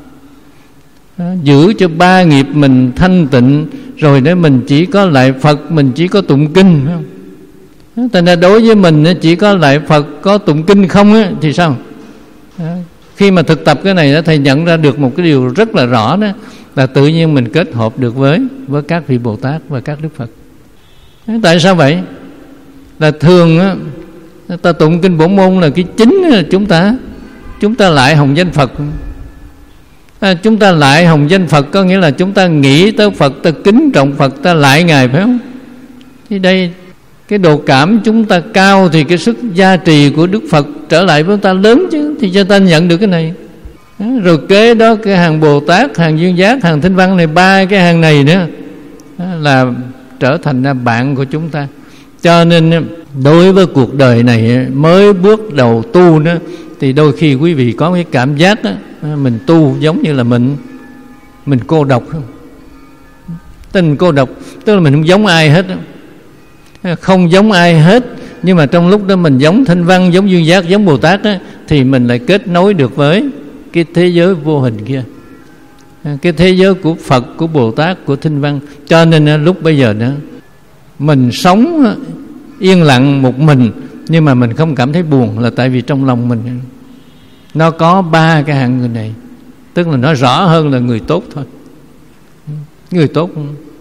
S1: giữ cho 3 nghiệp mình thanh tịnh, rồi để mình chỉ có lại Phật, mình chỉ có tụng kinh, phải không? Thành ra đối với mình chỉ có lại Phật, có tụng kinh không thì sao? Khi mà thực tập cái này đó, Thầy nhận ra được một cái điều rất là rõ đó, là tự nhiên mình kết hợp được với các vị Bồ Tát và các Đức Phật. Tại sao vậy? Là thường ta tụng kinh Bổn Môn là cái chính là chúng ta lại hồng danh Phật. Chúng ta lại hồng danh Phật có nghĩa là chúng ta nghĩ tới Phật, ta kính trọng Phật, ta lại Ngài, phải không? Thì đây cái độ cảm chúng ta cao thì cái sức gia trì của Đức Phật trở lại với ta lớn chứ, thì cho ta nhận được cái này. Rồi kế đó cái hàng Bồ Tát, hàng duyên giác, hàng thinh văn này, 3 cái hàng này nữa là trở thành ra bạn của chúng ta. Cho nên đối với cuộc đời này mới bước đầu tu nữa, thì đôi khi quý vị có cái cảm giác đó, mình tu giống như là mình cô độc. Tình cô độc tức là mình không giống ai hết, không giống ai hết. Nhưng mà trong lúc đó mình giống thinh văn, giống duyên giác, giống Bồ Tát đó, thì mình lại kết nối được với cái thế giới vô hình kia, cái thế giới của Phật, của Bồ Tát, của thinh văn. Cho nên lúc bây giờ đó mình sống yên lặng một mình, nhưng mà mình không cảm thấy buồn, là tại vì trong lòng mình nó có 3 cái hạng người này. Tức là nó rõ hơn là người tốt thôi. Người tốt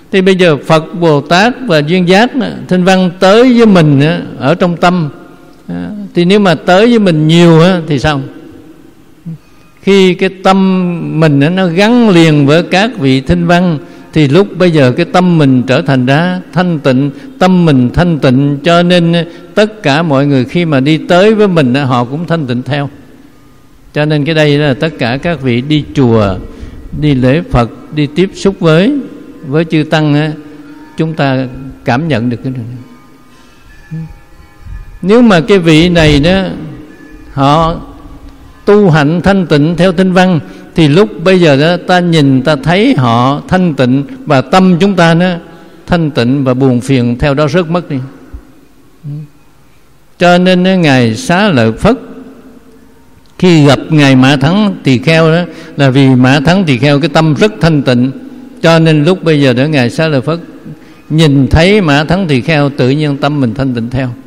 S1: Thì bây giờ Phật, Bồ Tát và duyên giác Thanh Văn tới với mình ở trong tâm. Thì nếu mà tới với mình nhiều thì sao? Khi cái tâm mình nó gắn liền với các vị Thanh Văn, thì lúc bây giờ cái tâm mình trở thành ra thanh tịnh. Tâm mình thanh tịnh, cho nên tất cả mọi người khi mà đi tới với mình họ cũng thanh tịnh theo. Cho nên cái đây là tất cả các vị đi chùa, đi lễ Phật, đi tiếp xúc với chư Tăng, chúng ta cảm nhận được cái điều này. Nếu mà cái vị này đó họ tu hạnh thanh tịnh theo Thanh Văn, thì lúc bây giờ đó ta nhìn ta thấy họ thanh tịnh, và tâm chúng ta nó thanh tịnh, và buồn phiền theo đó rớt mất đi. Cho nên Ngài Xá Lợi Phất khi gặp Ngài Mã Thắng Tỳ Kheo đó, là vì Mã Thắng Tỳ Kheo cái tâm rất thanh tịnh, cho nên lúc bây giờ đó Ngài Xá Lợi Phất nhìn thấy Mã Thắng Tỳ Kheo, tự nhiên tâm mình thanh tịnh theo.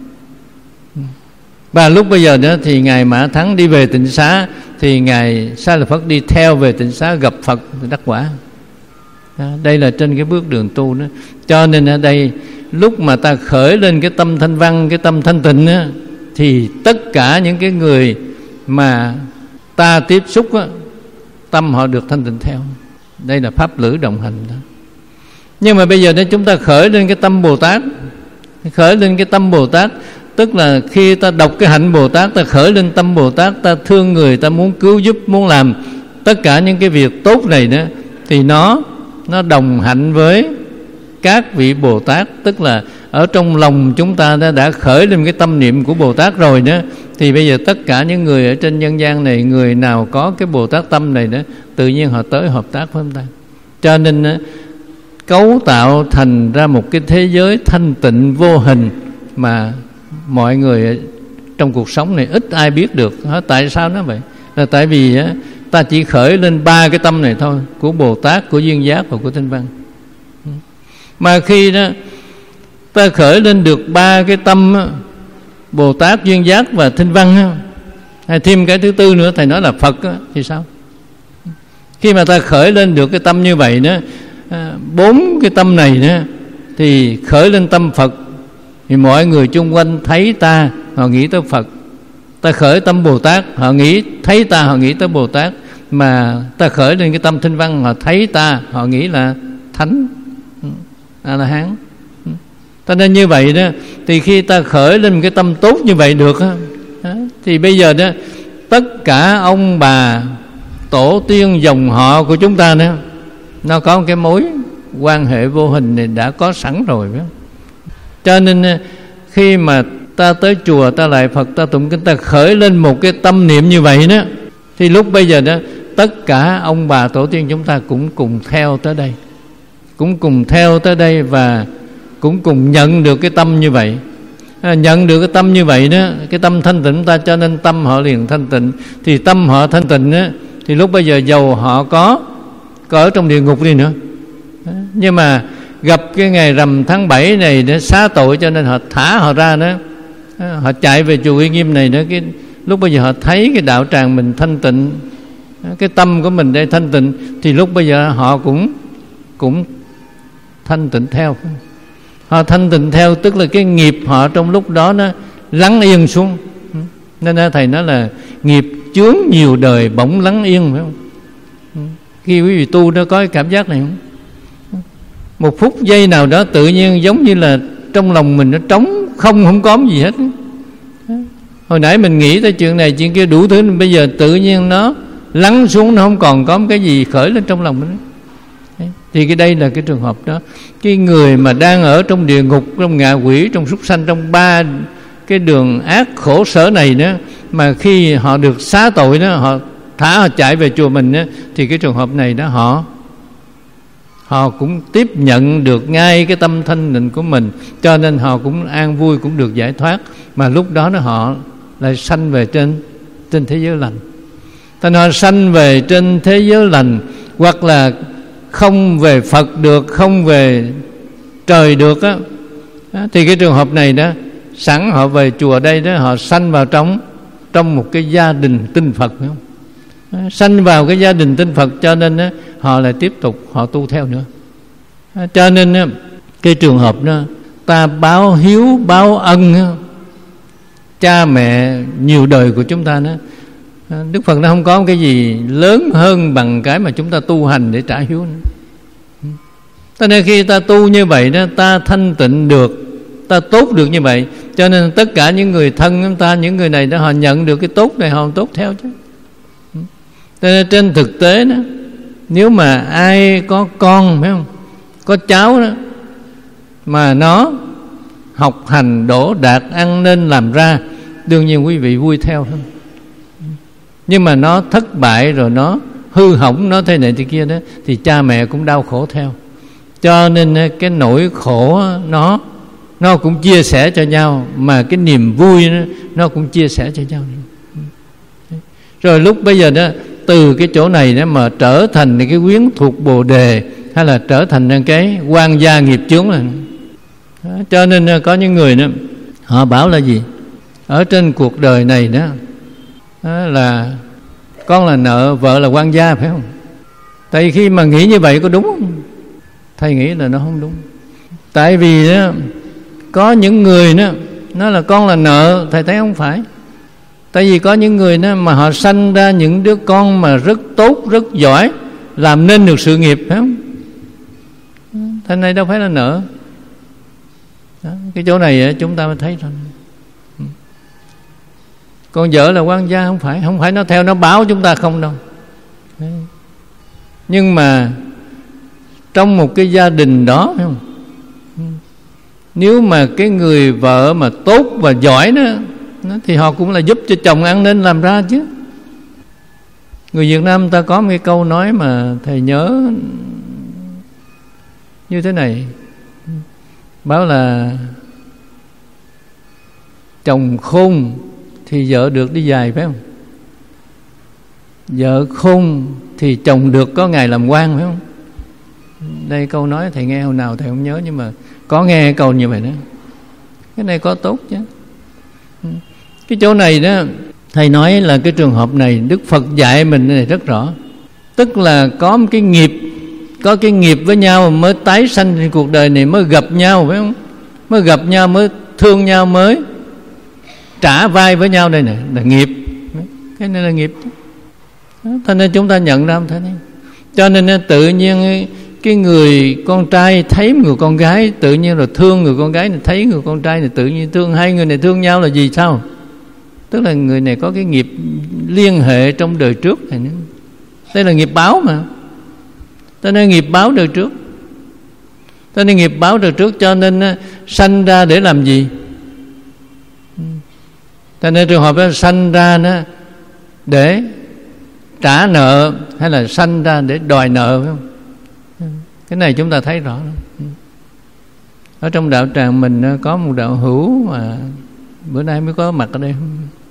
S1: Và lúc bây giờ đó thì Ngài Mã Thắng đi về Tịnh Xá, thì Ngài Xá Lợi Phất đi theo về Tịnh Xá gặp Phật đắc quả. Đây là trên cái bước đường tu đó. Cho nên ở đây lúc mà ta khởi lên cái tâm thanh văn, cái tâm thanh tịnh đó, thì tất cả những cái người mà ta tiếp xúc đó, tâm họ được thanh tịnh theo. Đây là pháp lữ đồng hành đó. Nhưng mà bây giờ đó chúng ta khởi lên cái tâm Bồ Tát. Khởi lên cái tâm Bồ Tát, tức là khi ta đọc cái hạnh Bồ Tát, ta khởi lên tâm Bồ Tát, ta thương người, ta muốn cứu giúp, muốn làm tất cả những cái việc tốt này đó, thì nó đồng hạnh với các vị Bồ Tát. Tức là ở trong lòng chúng ta đã khởi lên cái tâm niệm của Bồ Tát rồi đó, thì bây giờ tất cả những người ở trên nhân gian này, người nào có cái Bồ Tát tâm này đó, tự nhiên họ tới hợp tác với chúng ta. Cho nên cấu tạo thành ra một cái thế giới thanh tịnh vô hình mà mọi người trong cuộc sống này ít ai biết được. Tại sao nó vậy? Là tại vì ta chỉ khởi lên 3 cái tâm này thôi, của Bồ Tát, của duyên giác và của Thanh Văn. Mà khi đó ta khởi lên được 3 cái tâm Bồ Tát, duyên giác và Thanh Văn, hay thêm cái thứ tư nữa thầy nói là Phật thì sao? Khi mà ta khởi lên được cái tâm như vậy đó, 4 cái tâm này đó, thì khởi lên tâm Phật, thì mọi người chung quanh thấy ta, họ nghĩ tới Phật. Ta khởi tâm Bồ Tát, họ thấy ta, họ nghĩ tới Bồ Tát. Mà ta khởi lên cái tâm Thanh Văn, họ thấy ta, họ nghĩ là Thánh, là Hán. Cho nên như vậy đó, thì khi ta khởi lên một cái tâm tốt như vậy được đó, thì bây giờ đó tất cả ông bà tổ tiên dòng họ của chúng ta đó, nó có một cái mối quan hệ vô hình này đã có sẵn rồi đó. Cho nên khi mà ta tới chùa, ta lại Phật, ta tụng kinh, ta khởi lên một cái tâm niệm như vậy đó, thì lúc bây giờ đó tất cả ông bà tổ tiên chúng ta cũng cùng theo tới đây, cũng cùng theo tới đây, và cũng cùng nhận được cái tâm như vậy. Nhận được cái tâm như vậy đó, cái tâm thanh tịnh ta, cho nên tâm họ liền thanh tịnh. Thì tâm họ thanh tịnh đó, thì lúc bây giờ dầu họ có ở trong địa ngục đi nữa, nhưng mà gặp cái ngày rằm tháng 7 này để xá tội, cho nên họ thả họ ra đó. Họ chạy về chùa Uy Nghiêm này đó. Lúc bây giờ họ thấy cái đạo tràng mình thanh tịnh, cái tâm của mình đây thanh tịnh, thì lúc bây giờ họ cũng thanh tịnh theo. Họ thanh tịnh theo, tức là cái nghiệp họ trong lúc đó nó lắng yên xuống. Nên thầy nói là nghiệp chướng nhiều đời bỗng lắng yên, phải không? Khi quý vị tu nó có cái cảm giác này không? Một phút giây nào đó tự nhiên giống như là trong lòng mình nó trống không có gì hết. Hồi nãy mình nghĩ tới chuyện này chuyện kia đủ thứ, bây giờ tự nhiên nó lắng xuống, nó không còn có cái gì khởi lên trong lòng mình. Thì cái đây là cái trường hợp đó. Cái người mà đang ở trong địa ngục, trong ngạ quỷ, trong súc sanh, trong 3 cái đường ác khổ sở này đó, mà khi họ được xá tội đó, họ chạy về chùa mình đó, thì cái trường hợp này đó họ cũng tiếp nhận được ngay cái tâm thanh tịnh của mình, cho nên họ cũng an vui, cũng được giải thoát. Mà lúc đó họ lại sanh về trên thế giới lành. Thành họ sanh về trên thế giới lành, hoặc là không về Phật được, không về trời được á, thì cái trường hợp này đó, sẵn họ về chùa đây đó, họ sanh vào trong một cái gia đình tin Phật, phải không? Sanh vào cái gia đình tin Phật, cho nên đó, họ lại tiếp tục họ tu theo nữa. Cho nên cái trường hợp đó, ta báo hiếu báo ân cha mẹ nhiều đời của chúng ta đó, Đức Phật nó không có cái gì lớn hơn bằng cái mà chúng ta tu hành để trả hiếu nữa. Cho nên khi ta tu như vậy đó, ta thanh tịnh được, ta tốt được như vậy, cho nên tất cả những người thân chúng ta, những người này đó, họ nhận được cái tốt này, họ tốt theo chứ. Cho nên trên thực tế đó, nếu mà ai có con, phải không, có cháu đó, mà nó học hành đỗ đạt, ăn nên làm ra, đương nhiên quý vị vui theo thôi. Nhưng mà nó thất bại rồi, nó hư hỏng, nó thế này thế kia đó, thì cha mẹ cũng đau khổ theo. Cho nên cái nỗi khổ nó cũng chia sẻ cho nhau, mà cái niềm vui nó cũng chia sẻ cho nhau. Rồi lúc bây giờ đó, từ cái chỗ này đó mà trở thành cái quyến thuộc Bồ Đề, hay là trở thành cái quan gia nghiệp chướng này. Cho nên có những người đó, họ bảo là gì? Ở trên cuộc đời này đó, là con là nợ, vợ là quan gia, phải không? Tại khi mà nghĩ như vậy có đúng không? Thầy nghĩ là nó không đúng. Tại vì đó, có những người đó, nó là con là nợ, thầy thấy không phải. Tại vì có những người đó mà họ sanh ra những đứa con mà rất tốt, rất giỏi, làm nên được sự nghiệp, phải không? Thành này đâu phải là nợ. Đó, cái chỗ này chúng ta mới thấy thôi. Con vợ là quan gia, không phải nó theo nó báo chúng ta không đâu. Nhưng mà trong một cái gia đình đó, phải không, nếu mà cái người vợ mà tốt và giỏi đó, thì họ cũng là giúp cho chồng ăn nên làm ra chứ. Người Việt Nam ta có một cái câu nói mà thầy nhớ như thế này, bảo là chồng khôn thì vợ được đi dài, phải không? Vợ khôn thì chồng được có ngày làm quan, phải không? Đây câu nói thầy nghe hồi nào thầy không nhớ, nhưng mà có nghe câu như vậy đó. Cái này có tốt chứ. Cái chỗ này đó, thầy nói là cái trường hợp này Đức Phật dạy mình này rất rõ. Tức là có một cái nghiệp, có cái nghiệp với nhau mới tái sanh trên cuộc đời này, mới gặp nhau, phải không? Mới gặp nhau, mới thương nhau, mới trả vai với nhau. Đây này là nghiệp. Cái này là nghiệp. Thế nên chúng ta nhận ra không thế này. Cho nên tự nhiên cái người con trai thấy người con gái, tự nhiên là thương người con gái này, thấy người con trai này tự nhiên thương. Hai người này thương nhau là gì sao? Tức là người này có cái nghiệp liên hệ trong đời trước này nữa. Đây là nghiệp báo mà. Cho nên nghiệp báo đời trước. Cho nên nghiệp báo đời trước, cho nên sanh ra để làm gì? Cho nên trường hợp đó sanh ra nó để trả nợ, hay là sanh ra để đòi nợ, phải không? Cái này chúng ta thấy rõ lắm. Ở trong đạo tràng mình có một đạo hữu mà bữa nay mới có mặt ở đây.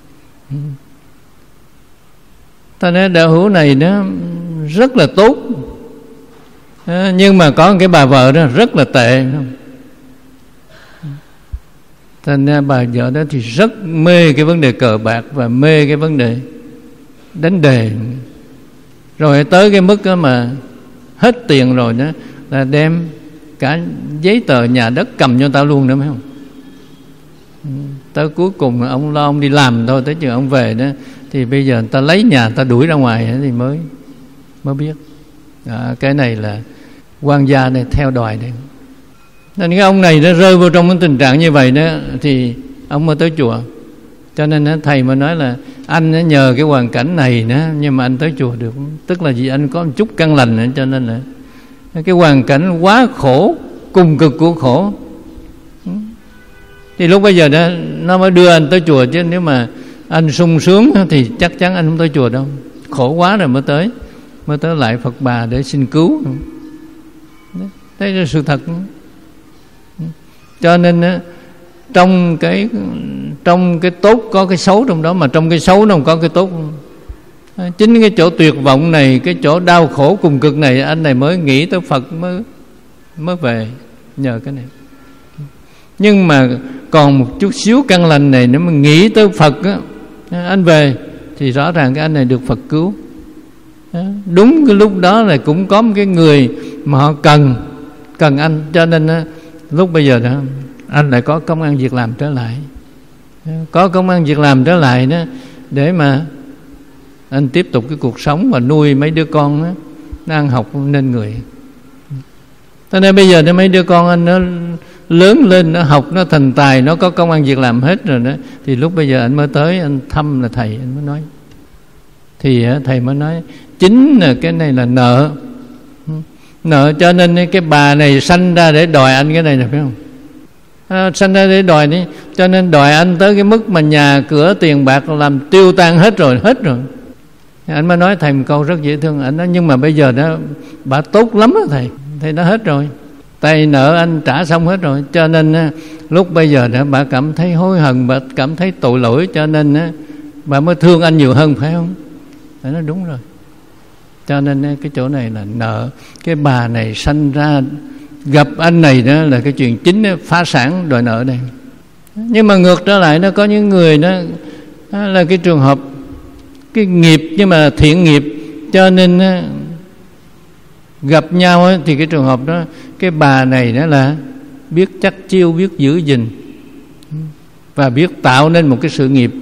S1: Ta nói đạo hữu này nó rất là tốt, nhưng mà có một cái bà vợ đó rất là tệ. Thành ra bà vợ đó thì rất mê cái vấn đề cờ bạc và mê cái vấn đề đánh đề. Rồi tới cái mức đó mà hết tiền rồi đó là đem cả giấy tờ nhà đất cầm cho tao luôn nữa, phải không? Tới cuối cùng ông lo ông đi làm thôi, tới chừng ông về đó thì bây giờ người ta lấy nhà, người ta đuổi ra ngoài thì mới biết. Cái này là quan gia này theo đòi đây. Nên cái ông này nó rơi vào trong cái tình trạng như vậy đó thì ông mới tới chùa. Cho nên thầy mới nói là anh nhờ cái hoàn cảnh này đó, nhưng mà anh tới chùa được. Tức là vì anh có một chút căn lành nữa, cho nên là cái hoàn cảnh quá khổ, cùng cực của khổ, thì lúc bây giờ đó nó mới đưa anh tới chùa. Chứ nếu mà anh sung sướng thì chắc chắn anh không tới chùa đâu. Khổ quá rồi mới tới lại Phật Bà để xin cứu. Đấy là sự thật. Cho nên trong cái tốt có cái xấu trong đó, mà trong cái xấu nó không có cái tốt. Chính cái chỗ tuyệt vọng này, cái chỗ đau khổ cùng cực này, anh này mới nghĩ tới Phật, mới về nhờ cái này. Nhưng mà còn một chút xíu căn lành này, nếu mà nghĩ tới Phật á, anh về thì rõ ràng cái anh này được Phật cứu. Đúng cái lúc đó là cũng có một cái người mà họ cần cần anh. Cho nên lúc bây giờ đó anh lại có công ăn việc làm trở lại, có công ăn việc làm trở lại đó, để mà anh tiếp tục cái cuộc sống và nuôi mấy đứa con đó, nó ăn học nên người. Cho nên bây giờ mấy đứa con anh nó lớn lên, nó học, nó thành tài, nó có công ăn việc làm hết rồi đó, thì lúc bây giờ anh mới tới anh thăm là thầy, anh mới nói. Thì thầy mới nói chính là cái này là nợ. Nợ, cho nên cái bà này sanh ra để đòi anh cái này là phải không? Sanh ra để đòi đi, cho nên đòi anh tới cái mức mà nhà cửa tiền bạc làm tiêu tan hết rồi. Anh mới nói thầy một câu rất dễ thương. Anh nói nhưng mà bây giờ đó bà tốt lắm đó thầy đã hết rồi, tay nợ anh trả xong hết rồi. Cho nên lúc bây giờ đó bà cảm thấy hối hận, bà cảm thấy tội lỗi, cho nên bà mới thương anh nhiều hơn, phải không? Thầy nói đúng rồi. Cho nên cái chỗ này là nợ. Cái bà này sanh ra gặp anh này đó là cái chuyện chính phá sản đòi nợ đây. Nhưng mà ngược trở lại, nó có những người đó là cái trường hợp cái nghiệp nhưng mà thiện nghiệp, cho nên gặp nhau thì cái trường hợp đó, cái bà này đó là biết chắc chiêu, biết giữ gìn và biết tạo nên một cái sự nghiệp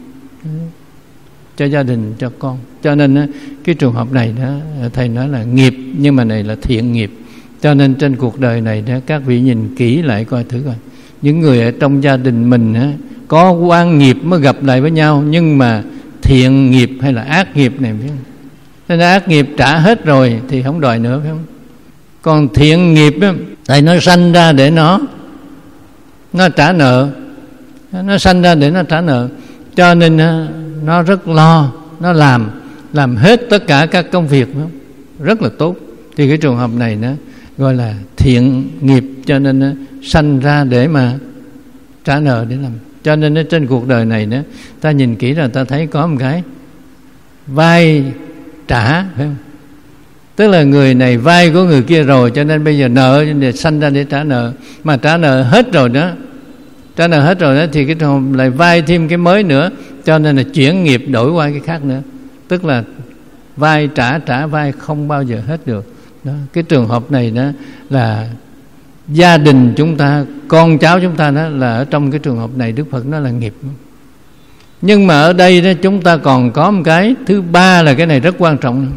S1: cho gia đình, cho con. Cho nên cái trường hợp này đó thầy nói là nghiệp, nhưng mà này là thiện nghiệp. Cho nên trên cuộc đời này đó, các vị nhìn kỹ lại coi thử coi, những người ở trong gia đình mình có oan nghiệp mới gặp lại với nhau, nhưng mà thiện nghiệp hay là ác nghiệp này, biết không? Nên ác nghiệp trả hết rồi thì không đòi nữa, phải không? Còn thiện nghiệp đó, tại nó sanh ra để nó trả nợ, nó sanh ra để nó trả nợ, cho nên nó rất lo, nó làm hết tất cả các công việc, rất là tốt. Thì cái trường hợp này nó gọi là thiện nghiệp, cho nên nó sanh ra để mà trả nợ, để làm. Cho nên trên cuộc đời này đó, ta nhìn kỹ là ta thấy có một cái vay trả, phải không? Tức là người này vay của người kia rồi, cho nên bây giờ nợ để sanh ra để trả nợ. Mà trả nợ hết rồi đó, thì cái trường hợp lại vay thêm cái mới nữa, cho nên là chuyển nghiệp đổi qua cái khác nữa. Tức là vay trả vay không bao giờ hết được đó. Cái trường hợp này đó là gia đình chúng ta, con cháu chúng ta đó, là ở trong cái trường hợp này Đức Phật nói là nghiệp. Nhưng mà ở đây đó, chúng ta còn có một cái thứ ba, là cái này rất quan trọng.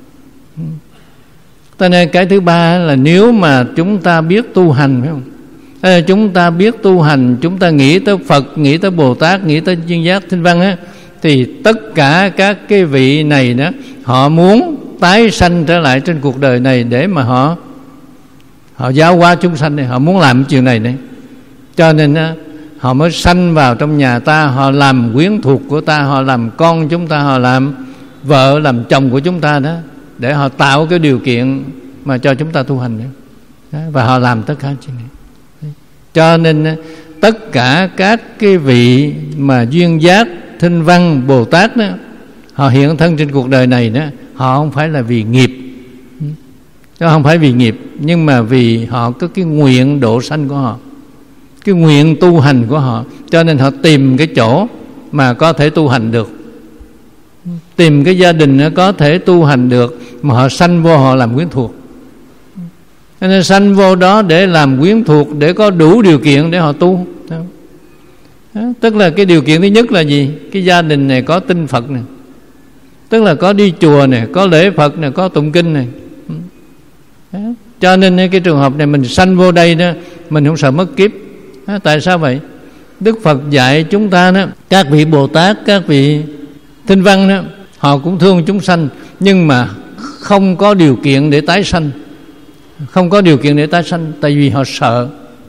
S1: Cho nên cái thứ ba là nếu mà chúng ta biết tu hành, phải không? Chúng ta biết tu hành, chúng ta nghĩ tới Phật, nghĩ tới Bồ Tát, nghĩ tới Duyên Giác Thanh Văn á, thì tất cả các cái vị này đó, họ muốn tái sanh trở lại trên cuộc đời này để mà họ giáo hóa chúng sanh này, họ muốn làm chuyện này đấy. Cho nên họ mới sanh vào trong nhà ta, họ làm quyến thuộc của ta, họ làm con chúng ta, họ làm vợ, làm chồng của chúng ta đó, để họ tạo cái điều kiện mà cho chúng ta tu hành đó. Và họ làm tất cả chuyện này. Cho nên tất cả các cái vị mà Duyên Giác, Thanh Văn, Bồ Tát đó, họ hiện thân trên cuộc đời này đó, họ không phải là vì nghiệp, không phải vì nghiệp, nhưng mà vì họ có cái nguyện độ sanh của họ, cái nguyện tu hành của họ. Cho nên họ tìm cái chỗ mà có thể tu hành được, tìm cái gia đình có thể tu hành được, mà họ sanh vô, họ làm quyến thuộc. Cho nên sanh vô đó để làm quyến thuộc, để có đủ điều kiện để họ tu. Tức là cái điều kiện thứ nhất là gì? Cái gia đình này có tin Phật này, tức là có đi chùa này, có lễ Phật này, có tụng kinh này. Cho nên cái trường hợp này mình sanh vô đây đó, mình không sợ mất kiếp. Tại sao vậy? Đức Phật dạy chúng ta đó, các vị Bồ Tát, các vị Thanh Văn đó, họ cũng thương chúng sanh, nhưng mà không có điều kiện để tái sanh. Không có điều kiện để tái sanh, tại vì họ sợ.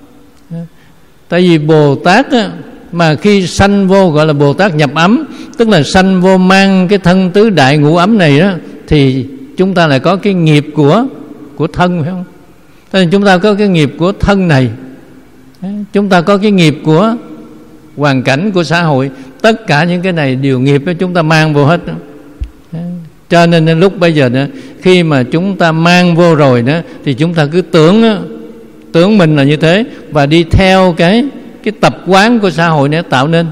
S1: Tại vì Bồ Tát á, mà khi sanh vô gọi là Bồ Tát nhập ấm, tức là sanh vô mang cái thân tứ đại ngũ ấm này đó, thì chúng ta lại có cái nghiệp của thân, phải không? Cho nên chúng ta có cái nghiệp của thân này, chúng ta có cái nghiệp của hoàn cảnh, của xã hội. Tất cả những cái này đều nghiệp đó, chúng ta mang vô hết đó. Cho nên lúc bây giờ đó, khi mà chúng ta mang vô rồi đó, thì chúng ta cứ tưởng mình là như thế, và đi theo cái tập quán của xã hội này tạo nên.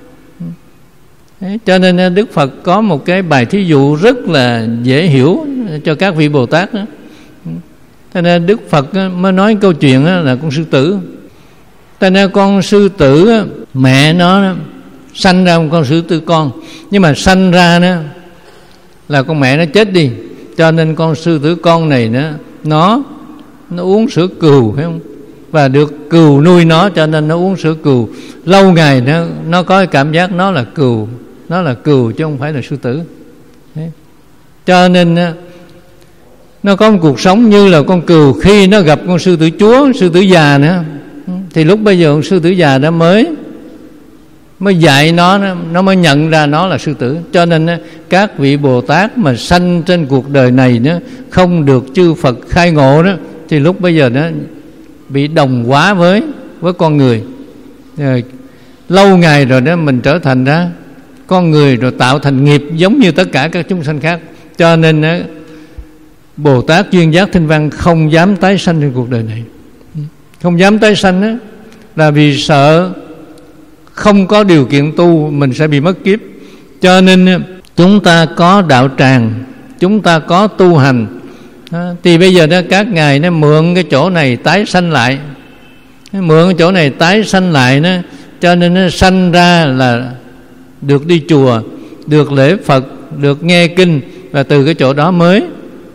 S1: Cho nên Đức Phật có một cái bài thí dụ rất là dễ hiểu cho các vị Bồ Tát đó. Cho nên Đức Phật mới nói câu chuyện là con sư tử. Cho nên con sư tử mẹ nó sanh ra một con sư tử con, nhưng mà sanh ra đó là con mẹ nó chết đi, cho nên con sư tử con này nó uống sữa cừu, phải không? Và được cừu nuôi nó, cho nên nó uống sữa cừu. Lâu ngày nó có cảm giác nó là cừu chứ không phải là sư tử. Đấy. Cho nên nó có một cuộc sống như là con cừu. Khi nó gặp con sư tử chúa, sư tử già nữa, thì lúc bây giờ con sư tử già đó mới dạy nó mới nhận ra nó là sư tử. Cho nên các vị Bồ Tát mà sanh trên cuộc đời này không được chư Phật khai ngộ đó, thì lúc bây giờ nó bị đồng hóa với con người. Rồi, lâu ngày rồi đó mình trở thành ra con người, rồi tạo thành nghiệp giống như tất cả các chúng sanh khác. Cho nên Bồ Tát duyên giác thinh văn không dám tái sanh trên cuộc đời này. Không dám tái sanh là vì sợ không có điều kiện tu mình sẽ bị mất kiếp. Cho nên chúng ta có đạo tràng, chúng ta có tu hành, thì bây giờ các ngài mượn cái chỗ này tái sanh lại, mượn cái chỗ này tái sanh lại cho nên nó sanh ra là được đi chùa, được lễ Phật, được nghe kinh, và từ cái chỗ đó mới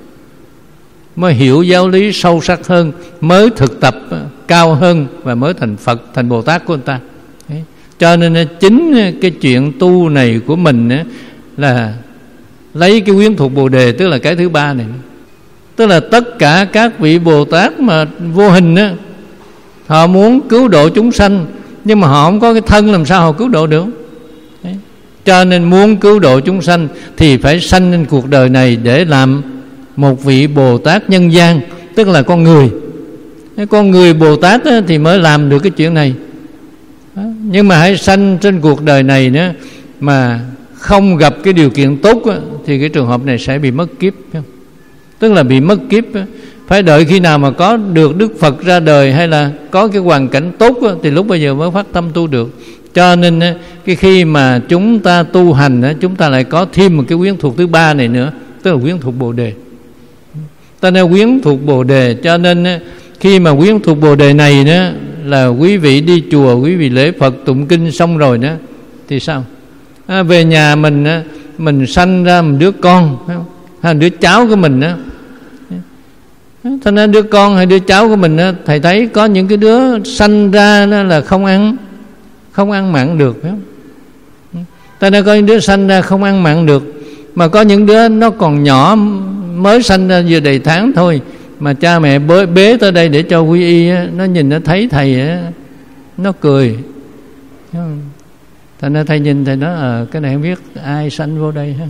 S1: hiểu giáo lý sâu sắc hơn, mới thực tập cao hơn, và mới thành Phật, thành Bồ Tát của người ta. Đấy. Cho nên chính cái chuyện tu này của mình là lấy cái quyến thuộc Bồ Đề, tức là cái thứ ba này. Tức là tất cả các vị Bồ Tát mà vô hình họ muốn cứu độ chúng sanh, nhưng mà họ không có cái thân, làm sao họ cứu độ được. Đấy. Cho nên muốn cứu độ chúng sanh thì phải sanh lên cuộc đời này để làm một vị Bồ Tát nhân gian, tức là con người. Con người Bồ Tát thì mới làm được cái chuyện này. Nhưng mà hãy sanh trên cuộc đời này mà không gặp cái điều kiện tốt thì cái trường hợp này sẽ bị mất kiếp. Tức là bị mất kiếp. Phải đợi khi nào mà có được Đức Phật ra đời, hay là có cái hoàn cảnh tốt thì lúc bây giờ mới phát tâm tu được. Cho nên cái khi mà chúng ta tu hành, chúng ta lại có thêm một cái quyến thuộc thứ ba này nữa, tức là quyến thuộc Bồ Đề. Ta nói quyến thuộc Bồ Đề. Cho nên khi mà quyến thuộc Bồ Đề này là quý vị đi chùa, quý vị lễ Phật tụng kinh xong rồi thì sao? Về nhà mình sanh ra một đứa con, hay đứa cháu của mình Thế nên đứa con hay đứa cháu của mình thầy thấy có những cái đứa sanh ra là không ăn mặn được, phải không? Ta nên có những đứa sanh ra không ăn mặn được, mà có những đứa nó còn nhỏ, mới sanh ra vừa đầy tháng thôi, mà cha mẹ bế tới đây để cho quy y, nó nhìn nó thấy thầy nó cười. Thành ra thầy nhìn thầy nói cái này không biết ai sanh vô đây ha.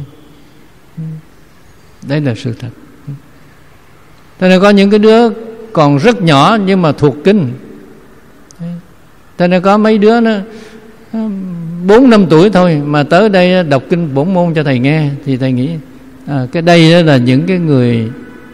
S1: Đây là sự thật. Thế nên có những cái đứa còn rất nhỏ nhưng mà thuộc kinh. Thế nên có mấy đứa nó 4-5 tuổi thôi mà tới đây đọc kinh bổn môn cho thầy nghe, thì thầy nghĩ cái đây đó là những cái người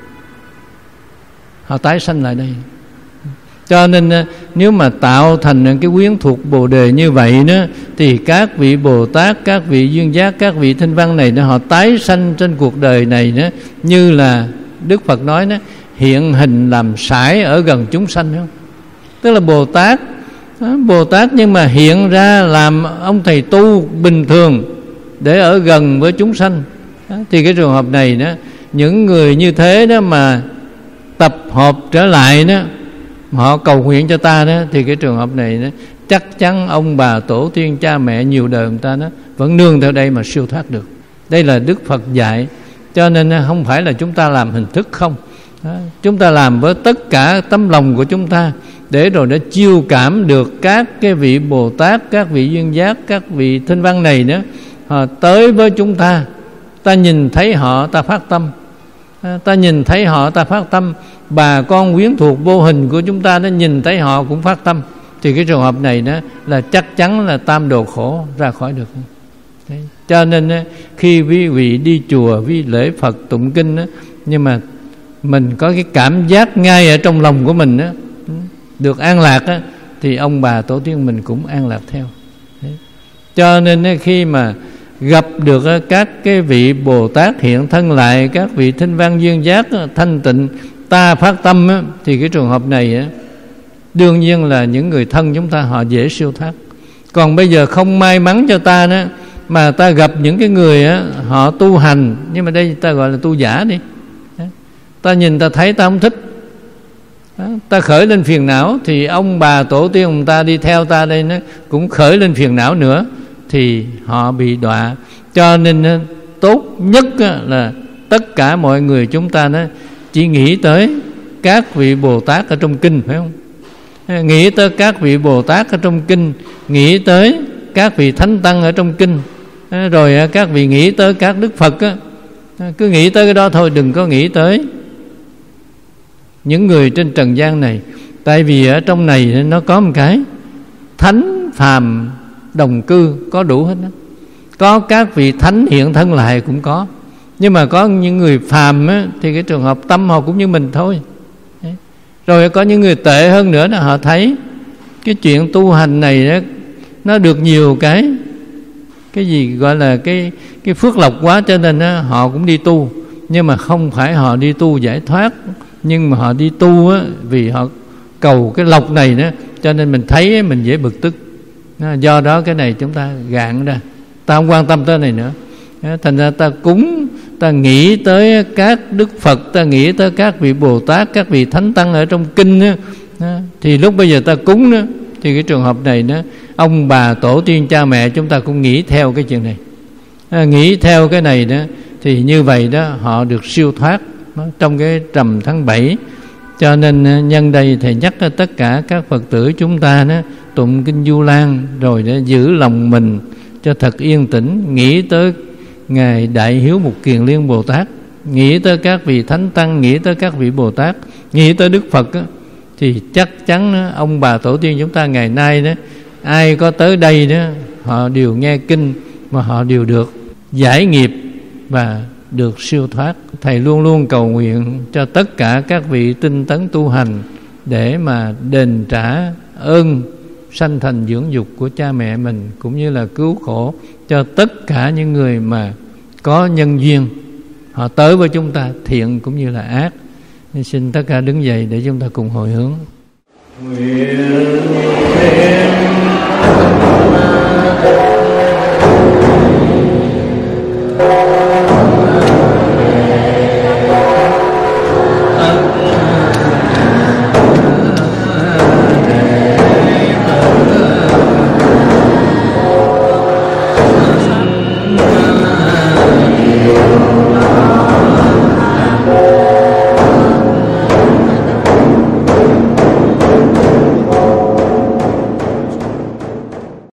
S1: họ tái sanh lại đây. Cho nên nếu mà tạo thành cái quyến thuộc Bồ Đề như vậy thì các vị Bồ Tát, các vị duyên giác, các vị thinh văn này họ tái sanh trên cuộc đời này như là Đức Phật nói hiện hình làm sải ở gần chúng sanh, không? Tức là Bồ Tát nhưng mà hiện ra làm ông thầy tu bình thường để ở gần với chúng sanh. Thì cái trường hợp này những người như thế mà tập hợp trở lại họ cầu nguyện cho ta thì cái trường hợp này chắc chắn ông bà tổ tiên cha mẹ nhiều đời người ta vẫn nương theo đây mà siêu thoát được. Đây là Đức Phật dạy. Cho nên không phải là chúng ta làm hình thức không, chúng ta làm với tất cả tấm lòng của chúng ta, để rồi nó chiêu cảm được các cái vị Bồ Tát, các vị duyên giác, các vị thinh văn này họ tới với chúng ta. Ta nhìn thấy họ ta phát tâm, ta nhìn thấy họ ta phát tâm. Bà con quyến thuộc vô hình của chúng ta nhìn thấy họ cũng phát tâm. Thì cái trường hợp này là chắc chắn là tam đồ khổ ra khỏi được. Đấy. Cho nên khi quý vị đi chùa, vi lễ Phật tụng kinh nhưng mà mình có cái cảm giác ngay ở trong lòng của mình được an lạc thì ông bà tổ tiên mình cũng an lạc theo. Đấy. Cho nên khi mà gặp được các cái vị Bồ Tát hiện thân lại, các vị thinh văn duyên giác thanh tịnh ta phát tâm á, thì cái trường hợp này á, đương nhiên là những người thân chúng ta họ dễ siêu thoát. Còn bây giờ không may mắn cho ta đó, mà ta gặp những cái người á, họ tu hành, nhưng mà đây ta gọi là tu giả đi, ta nhìn ta thấy ta không thích, ta khởi lên phiền não, thì ông bà tổ tiên ông ta đi theo ta đây nó cũng khởi lên phiền não nữa, thì họ bị đọa. Cho nên tốt nhất là tất cả mọi người chúng ta nó chỉ nghĩ tới các vị Bồ Tát ở trong kinh, phải không? Nghĩ tới các vị Bồ Tát ở trong kinh, nghĩ tới các vị Thánh Tăng ở trong kinh, rồi các vị nghĩ tới các Đức Phật á, cứ nghĩ tới cái đó thôi, đừng có nghĩ tới những người trên trần gian này. Tại vì ở trong này nó có một cái thánh phàm đồng cư, có đủ hết đó. Có các vị thánh hiện thân lại cũng có, nhưng mà có những người phàm á, thì cái trường hợp tâm họ cũng như mình thôi. Rồi có những người tệ hơn nữa là họ thấy cái chuyện tu hành này đó, nó được nhiều cái gì gọi là cái phước lộc quá, cho nên đó, họ cũng đi tu. Nhưng mà không phải họ đi tu giải thoát, nhưng mà họ đi tu á, vì họ cầu cái lộc này đó, cho nên mình thấy mình dễ bực tức. Do đó cái này chúng ta gạn ra, ta không quan tâm tới này nữa. Thành ra ta cúng, ta nghĩ tới các Đức Phật, ta nghĩ tới các vị Bồ Tát, các vị Thánh Tăng ở trong kinh đó, thì lúc bây giờ ta cúng đó, thì cái trường hợp này đó, ông bà tổ tiên cha mẹ chúng ta cũng nghĩ theo cái chuyện này, nghĩ theo cái này đó, thì như vậy đó họ được siêu thoát trong cái rằm tháng 7. Cho nên nhân đây thầy nhắc cho tất cả các Phật tử chúng ta đó, tụng kinh Du Lan rồi để giữ lòng mình cho thật yên tĩnh, nghĩ tới Ngài Đại Hiếu Mục Kiền Liên Bồ Tát, nghĩ tới các vị Thánh Tăng, nghĩ tới các vị Bồ Tát, nghĩ tới Đức Phật đó, thì chắc chắn đó, ông bà tổ tiên chúng ta ngày nay đó, ai có tới đây đó, họ đều nghe kinh mà họ đều được giải nghiệp và được siêu thoát. Thầy luôn luôn cầu nguyện cho tất cả các vị tinh tấn tu hành để mà đền trả ơn sanh thành dưỡng dục của cha mẹ mình, cũng như là cứu khổ cho tất cả những người mà có nhân duyên họ tới với chúng ta, thiện cũng như là ác. Nên xin tất cả đứng dậy để chúng ta cùng hồi hướng. Nguyện thêm